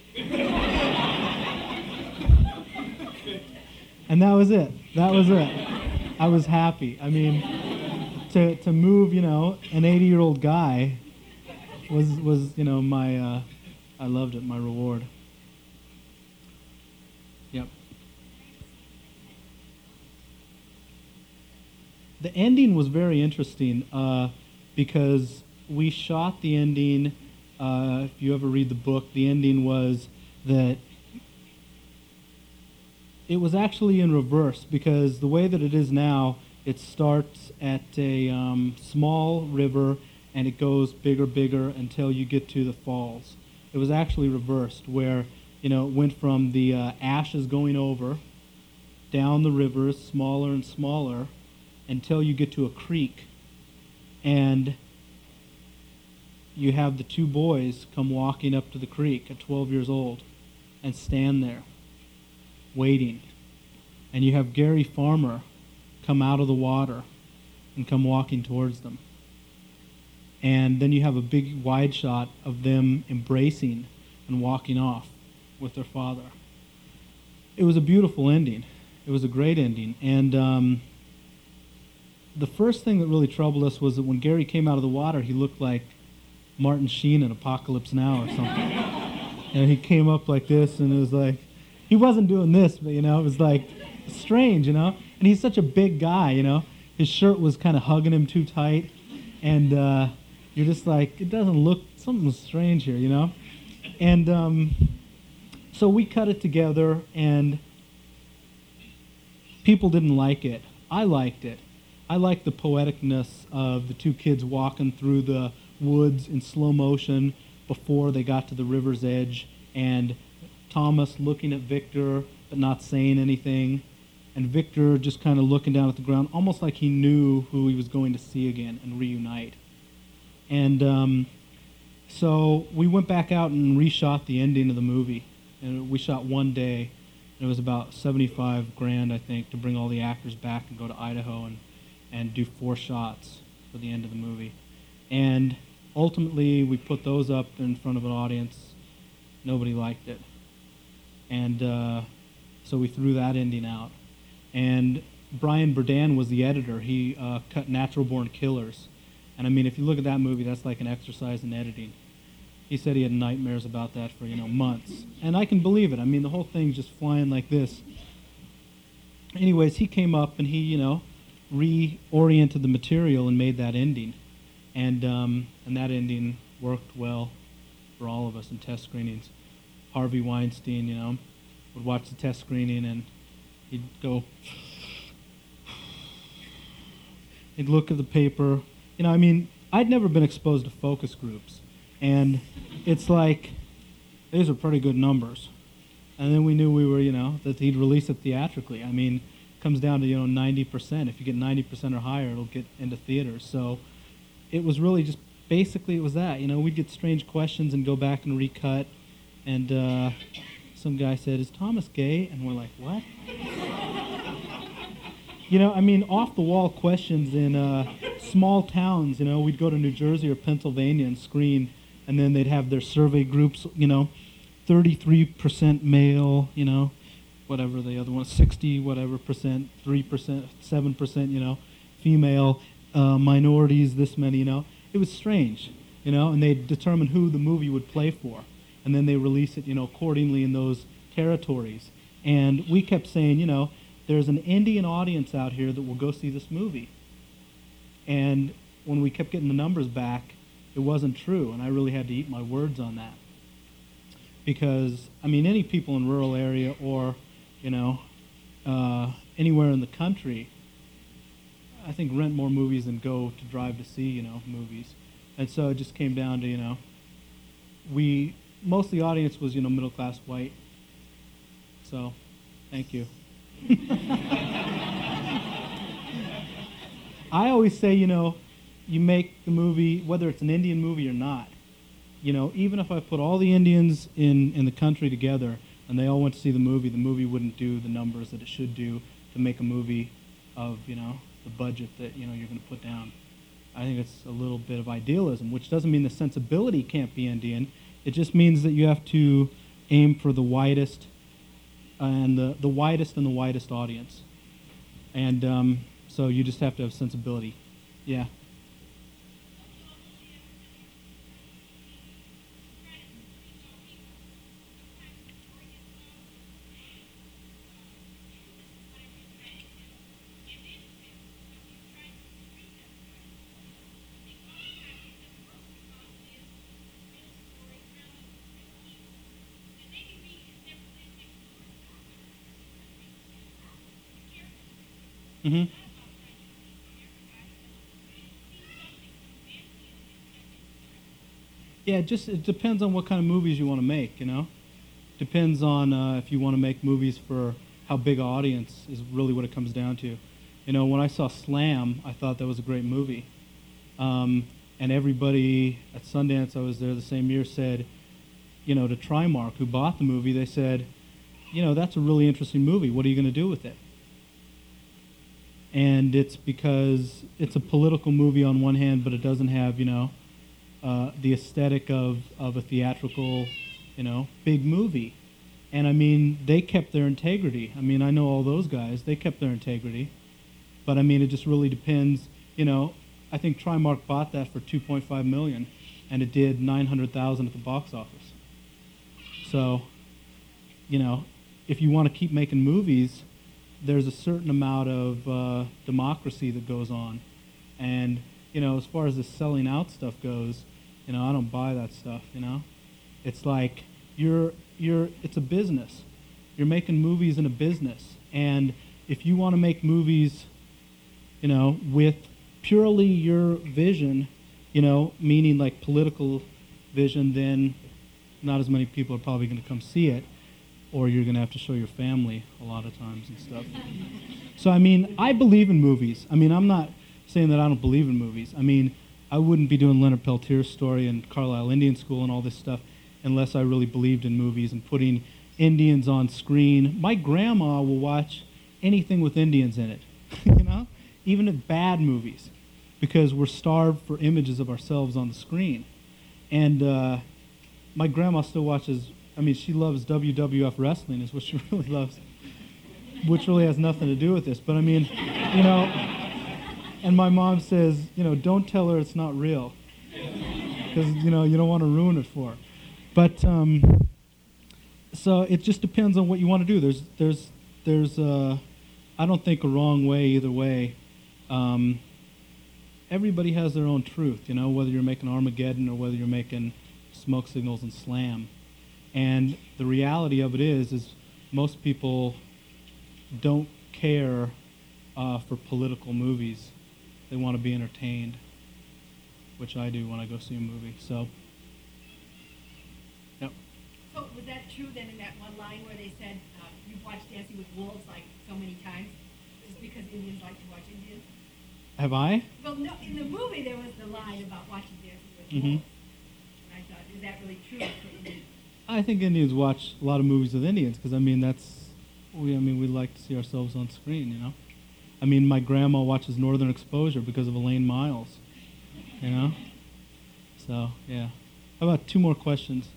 And that was it. That was it. I was happy. I mean, to to move, you know, an eighty-year-old guy was was you know my uh, I loved it. My reward. Yep. The ending was very interesting uh, because we shot the ending. Uh, if you ever read the book, the ending was that. It was actually in reverse, because the way that it is now, it starts at a um, small river and it goes bigger, bigger until you get to the falls. It was actually reversed, where, you know, it went from the uh, ashes going over, down the rivers, smaller and smaller, until you get to a creek. And you have the two boys come walking up to the creek at twelve years old and stand there, waiting. And you have Gary Farmer come out of the water and come walking towards them. And then you have a big wide shot of them embracing and walking off with their father. It was a beautiful ending. It was a great ending. And um, the first thing that really troubled us was that when Gary came out of the water, he looked like Martin Sheen in Apocalypse Now or something. And he came up like this, and it was like, he wasn't doing this, but, you know, it was like strange, you know. And he's such a big guy, you know. His shirt was kind of hugging him too tight. And uh, you're just like, it doesn't look, something's strange here, you know. And um, so we cut it together, and people didn't like it. I liked it. I liked the poeticness of the two kids walking through the woods in slow motion before they got to the river's edge, and Thomas looking at Victor but not saying anything, and Victor just kind of looking down at the ground, almost like he knew who he was going to see again and reunite. And um, so we went back out and reshot the ending of the movie, and we shot one day, and it was about seventy-five grand, I think, to bring all the actors back and go to Idaho and, and do four shots for the end of the movie. And ultimately, we put those up in front of an audience. Nobody liked it. And uh, so we threw that ending out. And Brian Burdan was the editor. He uh, cut Natural Born Killers. And I mean, if you look at that movie, that's like an exercise in editing. He said he had nightmares about that for, you know, months. And I can believe it. I mean, the whole thing's just flying like this. Anyways, he came up and he, you know, reoriented the material and made that ending. And, um, and that ending worked well for all of us in test screenings. Harvey Weinstein, you know, would watch the test screening and he'd go, he'd look at the paper. You know, I mean, I'd never been exposed to focus groups. And it's like, these are pretty good numbers. And then we knew we were, you know, that he'd release it theatrically. I mean, it comes down to, you know, ninety percent. If you get ninety percent or higher, it'll get into theaters. So it was really just, basically it was that. You know, we'd get strange questions and go back and recut. And uh, some guy said, "Is Thomas gay?" And we're like, "What?" You know, I mean, off-the-wall questions in uh, small towns. You know, we'd go to New Jersey or Pennsylvania and screen, and then they'd have their survey groups. You know, thirty-three percent male. You know, whatever the other one, sixty whatever percent, three percent, seven percent. You know, female, uh, minorities, this many. You know, it was strange. You know, and they'd determine who the movie would play for, and then they release it. You know, accordingly in those territories. And we kept saying, you know, there's an Indian audience out here that will go see this movie. And when we kept getting the numbers back, it wasn't true, and I really had to eat my words on that. Because, I mean, any people in rural area or, you know, uh, anywhere in the country, I think rent more movies than go to drive to see, you know, movies. And so it just came down to, you know, we, most of the audience was, you know, middle-class white. So, thank you. I always say, you know, you make the movie, whether it's an Indian movie or not, you know, even if I put all the Indians in, in the country together and they all went to see the movie, the movie wouldn't do the numbers that it should do to make a movie of, you know, the budget that, you know, you're going to put down. I think it's a little bit of idealism, which doesn't mean the sensibility can't be Indian. It just means that you have to aim for the widest and the, the widest and the widest audience. And um, so you just have to have sensibility. Yeah. Mm-hmm. Yeah, it just it depends on what kind of movies you want to make, you know? Depends on uh, if you want to make movies for how big an audience is really what it comes down to. You know, when I saw Slam, I thought that was a great movie. Um, and everybody at Sundance, I was there the same year, said, you know, to Trimark, who bought the movie, they said, you know, that's a really interesting movie. What are you going to do with it? And it's because it's a political movie on one hand, but it doesn't have, you know, uh, the aesthetic of, of a theatrical, you know, big movie. And, I mean, they kept their integrity. I mean, I know all those guys. They kept their integrity. But, I mean, it just really depends. You know, I think Trimark bought that for two point five million dollars, and it did nine hundred thousand dollars at the box office. So, you know, if you want to keep making movies, there's a certain amount of uh, democracy that goes on. And, you know, as far as the selling out stuff goes, you know, I don't buy that stuff, you know? It's like you're, you're, it's a business. You're making movies in a business. And if you want to make movies, you know, with purely your vision, you know, meaning like political vision, then not as many people are probably going to come see it. Or you're going to have to show your family a lot of times and stuff. So, I mean, I believe in movies. I mean, I'm not saying that I don't believe in movies. I mean, I wouldn't be doing Leonard Peltier's story and Carlisle Indian School and all this stuff unless I really believed in movies and putting Indians on screen. My grandma will watch anything with Indians in it, you know, even at bad movies, because we're starved for images of ourselves on the screen. And uh, my grandma still watches, I mean, she loves W W F wrestling is what she really loves, which really has nothing to do with this. But, I mean, you know, and my mom says, you know, don't tell her it's not real because, you know, you don't want to ruin it for her. But, um, so it just depends on what you want to do. There's, there's, there's, uh, I don't think a wrong way either way. Um, everybody has their own truth, you know, whether you're making Armageddon or whether you're making Smoke Signals and Slam. And the reality of it is, is most people don't care uh, for political movies. They want to be entertained, which I do when I go see a movie. So, yep. So was that true then in that one line where they said uh, you've watched Dancing with Wolves like so many times? Is it because Indians like to watch Indians? Have I? Well, no. In the movie there was the line about watching Dancing with Mm-hmm. Wolves, and I thought, is that really true for Indians? I think Indians watch a lot of movies with Indians because, I mean, that's, we, I mean, we like to see ourselves on screen, you know? I mean, my grandma watches Northern Exposure because of Elaine Miles, you know? So, yeah. How about two more questions?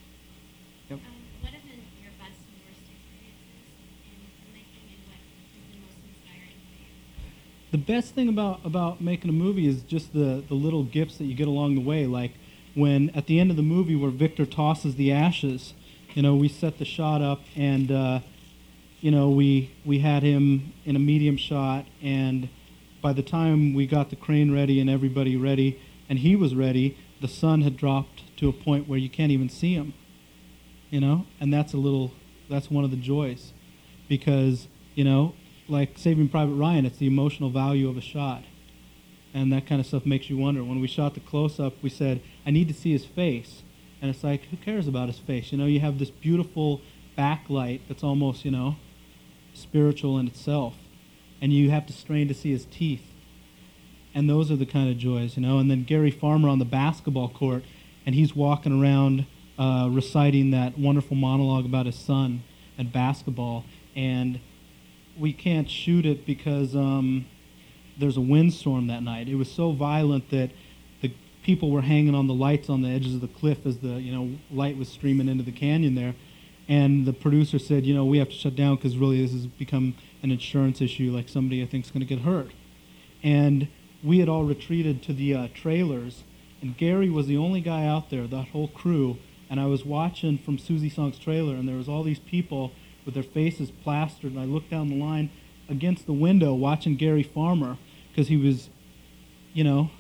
Yep. Um, what have been your best and worst experiences in filmmaking, and what has been most inspiring for you? The best thing about, about making a movie is just the, the little gifts that you get along the way. Like when at the end of the movie where Victor tosses the ashes, you know, we set the shot up and, uh, you know, we, we had him in a medium shot, and by the time we got the crane ready and everybody ready and he was ready, the sun had dropped to a point where you can't even see him, you know, and that's a little, that's one of the joys, because, you know, like Saving Private Ryan, it's the emotional value of a shot, and that kind of stuff makes you wonder. When we shot the close-up, we said, I need to see his face, and it's like, who cares about his face? You know, you have this beautiful backlight that's almost, you know, spiritual in itself, and you have to strain to see his teeth. And those are the kind of joys, you know. And then Gary Farmer on the basketball court, and he's walking around uh, reciting that wonderful monologue about his son at basketball. And we can't shoot it because um, there's a windstorm that night. It was so violent that the people were hanging on the lights on the edges of the cliff as the, you know, light was streaming into the canyon there. And the producer said, you know, we have to shut down because really this has become an insurance issue, like somebody I think is going to get hurt. And we had all retreated to the uh, trailers, and Gary was the only guy out there, that whole crew, and I was watching from Susie Song's trailer, and there was all these people with their faces plastered, and I looked down the line against the window watching Gary Farmer, because he was, you know,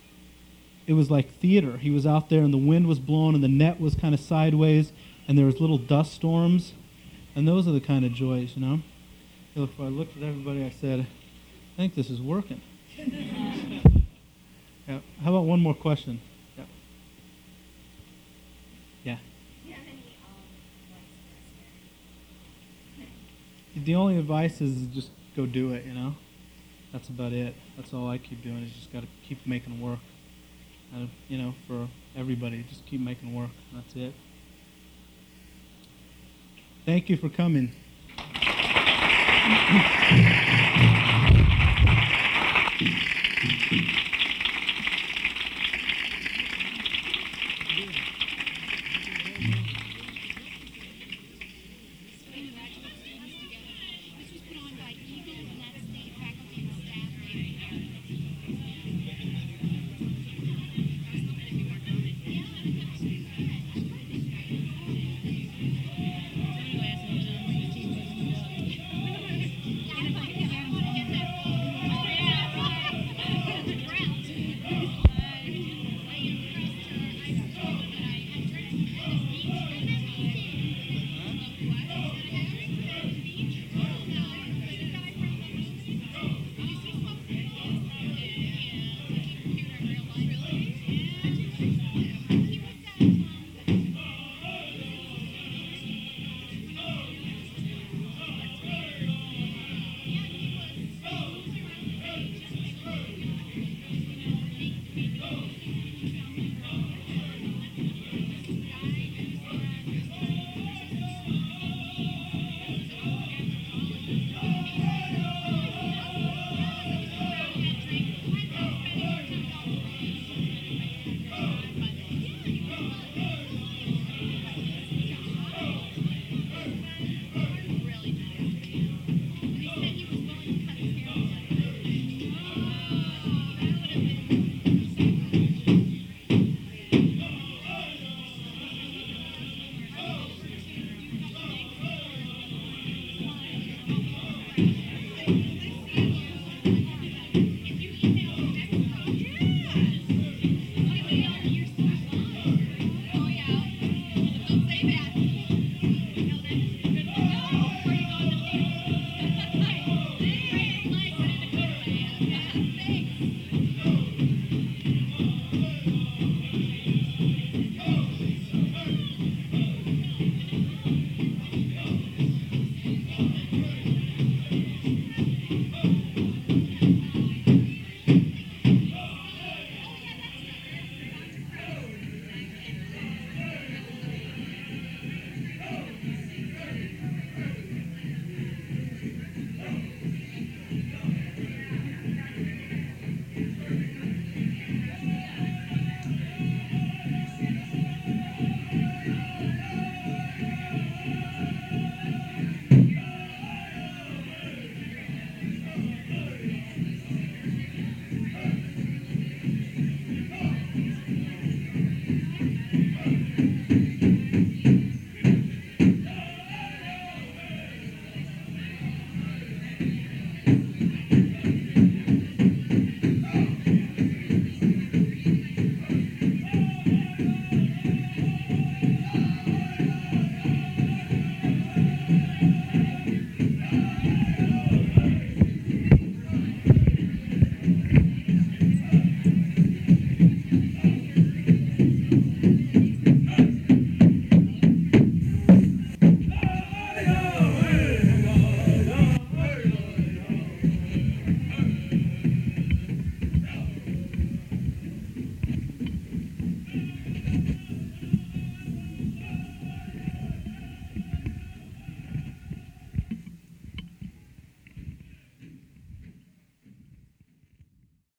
it was like theater. He was out there, and the wind was blowing, and the net was kind of sideways, and there was little dust storms, and those are the kind of joys, you know. So I looked at everybody, I said, I think this is working. Yeah. How about one more question? Yeah. Yeah. Do you have any um, advice for us? The only advice is just go do it, you know. That's about it. That's all I keep doing is just got to keep making work. And, you know, for everybody, just keep making work. That's it. Thank you for coming.